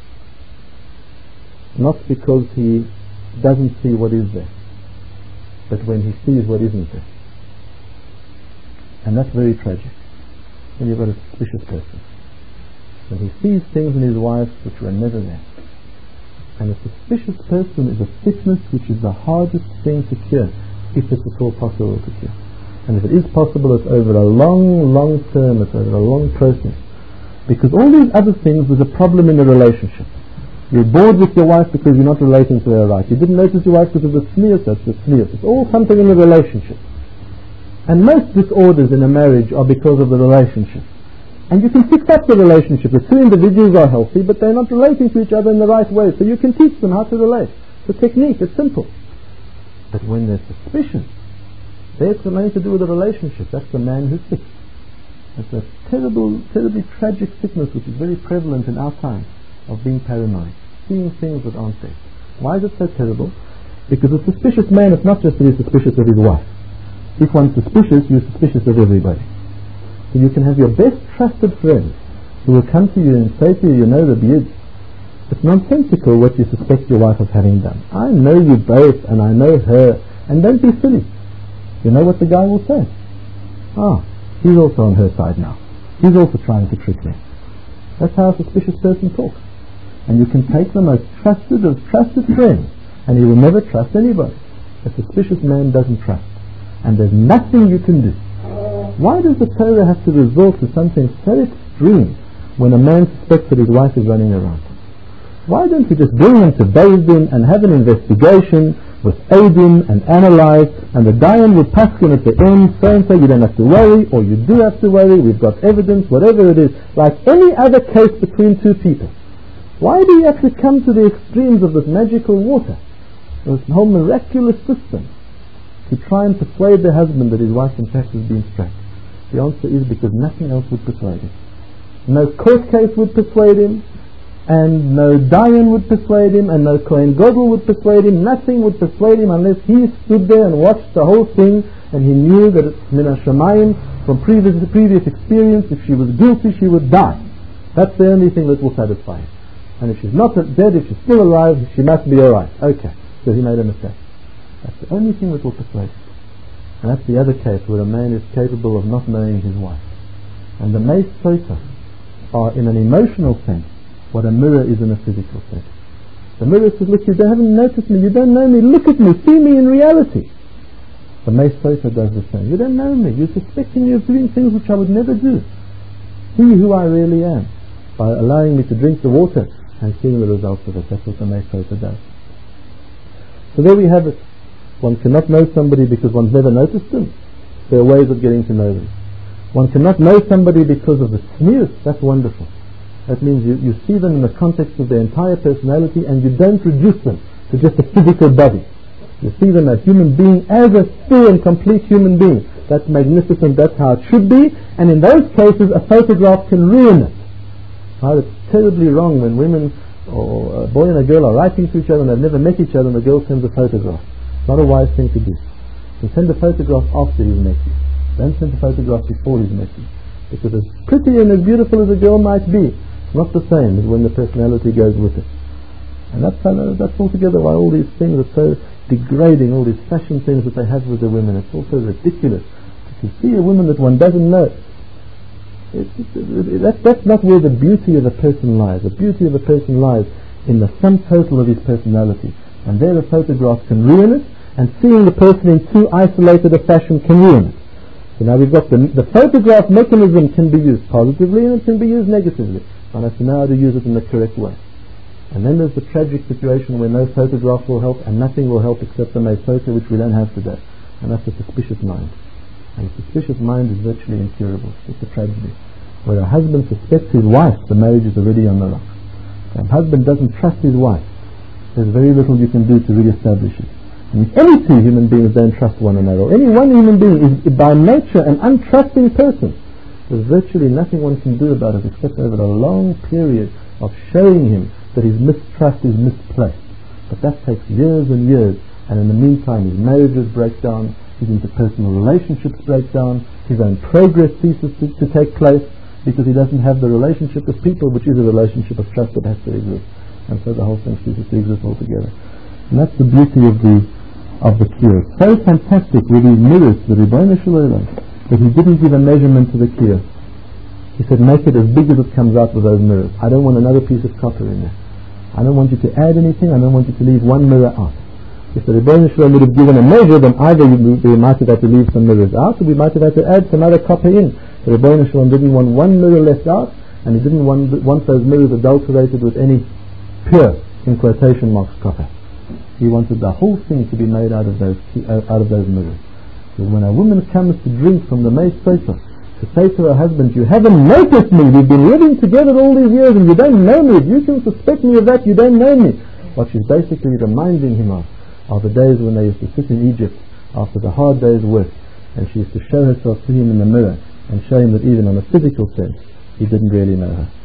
not because he doesn't see what is there, but when he sees what isn't there. And that's very tragic. When you've got a suspicious person. When he sees things in his wife which were never there. And a suspicious person is a sickness which is the hardest thing to cure, if it's at all possible to cure. And if it is possible, it's over a long, long term, it's over a long process. Because all these other things, there's a problem in the relationship. You're bored with your wife because you're not relating to her right. You didn't notice your wife because of the tznius, that's the tznius. It's all something in the relationship. And most disorders in a marriage are because of the relationship. And you can fix up the relationship. The two individuals are healthy, but they're not relating to each other in the right way. So you can teach them how to relate. It's a technique, it's simple. But when there's suspicion, there's something to do with the relationship. That's the man who's sick. It's a terrible, terribly tragic sickness which is very prevalent in our time, of being paranoid, seeing things that aren't there. Why is it so terrible? Because a suspicious man is not just that he's suspicious of his wife. If one's suspicious, you're suspicious of everybody. So you can have your best trusted friends who will come to you and say to you, you know, Rabbi Yud, it's nonsensical what you suspect your wife of having done. I know you both and I know her, and don't be silly. You know what the guy will say? Ah, he's also on her side now. He's also trying to trick me. That's how a suspicious person talks. And you can take the most trusted of trusted friends, and he will never trust anybody. A suspicious man doesn't trust. And there's nothing you can do. Why does the Torah have to resort to something so extreme when a man suspects that his wife is running around? Why don't we just bring him to Beis Din and have an investigation with Eidim and analyze, and the Dayan will paskin at the end, so and so, you don't have to worry, or you do have to worry, we've got evidence, whatever it is, like any other case between two people. Why do you have to come to the extremes of this magical water, this whole miraculous system, to try and persuade the husband that his wife in fact is being strapped? The answer is because nothing else would persuade him. No court case would persuade him, and no Dayan would persuade him, and no Kohen Gadol would persuade him. Nothing would persuade him unless he stood there and watched the whole thing, and he knew that it's min hashamayim from previous previous experience. If she was guilty, she would die. That's the only thing that will satisfy him. And if she's not dead, if she's still alive, she must be alright. Okay, so he made a mistake. That's the only thing that will persuade him. And that's the other case where a man is capable of not knowing his wife. And the Meis Soita are, in an emotional sense, what a mirror is in a physical sense. The mirror says, look, you haven't noticed me, you don't know me, look at me, see me in reality. The Meis Soita does the same. You don't know me, you're suspecting me of doing things which I would never do. See who I really am, by allowing me to drink the water and seeing the results of it. That's what the Meis Soita does. So there we have it. One cannot know somebody because one's never noticed them. There are ways of getting to know them. One cannot know somebody because of the smears. That's wonderful. That means you, you see them in the context of their entire personality, and you don't reduce them to just a physical body. You see them as human being, as a full and complete human being. That's magnificent, that's how it should be, and in those cases a photograph can ruin it. Right? It's terribly wrong when women or a boy and a girl are writing to each other and they've never met each other and the girl sends a photograph. Not a wise thing to do. You send a photograph after he's met you. Don't send a photograph before he's met you. Because as pretty and as beautiful as a girl might be, not the same as when the personality goes with it. And that's, how, that's altogether why all these things are so degrading, all these fashion things that they have with the women. It's also ridiculous. If you see a woman that one doesn't know, it, it, it, that, that's not where the beauty of a person lies. The beauty of a person lies in the sum total of his personality. And there a photograph can ruin it, and seeing the person in too isolated a fashion can ruin it. So now we've got the, the photograph mechanism can be used positively and it can be used negatively. One has to know how to use it in the correct way. And then there's the tragic situation where no photograph will help and nothing will help except the Meis Soita, which we don't have today. And that's a suspicious mind. And a suspicious mind is virtually incurable. It's a tragedy. Where a husband suspects his wife, the marriage is already on the rocks. If a husband doesn't trust his wife, there's very little you can do to re-establish it. And if any two human beings don't trust one another, or any one human being is by nature an untrusting person, there's virtually nothing one can do about it except over a long period of showing him that his mistrust is misplaced. But that takes years and years, and in the meantime his marriages break down, his interpersonal relationships break down, his own progress ceases to, to take place because he doesn't have the relationship with people, which is a relationship of trust that has to exist. And so the whole thing ceases to exist altogether. And that's the beauty of the of the cure. So fantastic with these mirrors, the Ribbono Shel Olam, that he didn't give a measurement to the cure. He said, make it as big as it comes out with those mirrors. I don't want another piece of copper in there. I don't want you to add anything. I don't want you to leave one mirror out. If the Ribbono Shel Olam would have given a measure, then either we might have had to leave some mirrors out, or we might have had to add some other copper in. The Ribbono Shel Olam didn't want one mirror left out, and he didn't want, want those mirrors adulterated with any pure, in quotation marks, copper. He wanted the whole thing to be made out of those uh, out of those mirrors. So when a woman comes to drink from the Meis Soita, to say to her husband, you haven't noticed me, we've been living together all these years and you don't know me, if you can suspect me of that, you don't know me. What she's basically reminding him of are the days when they used to sit in Egypt after the hard day's work, and she used to show herself to him in the mirror and show him that even on a physical sense he didn't really know her.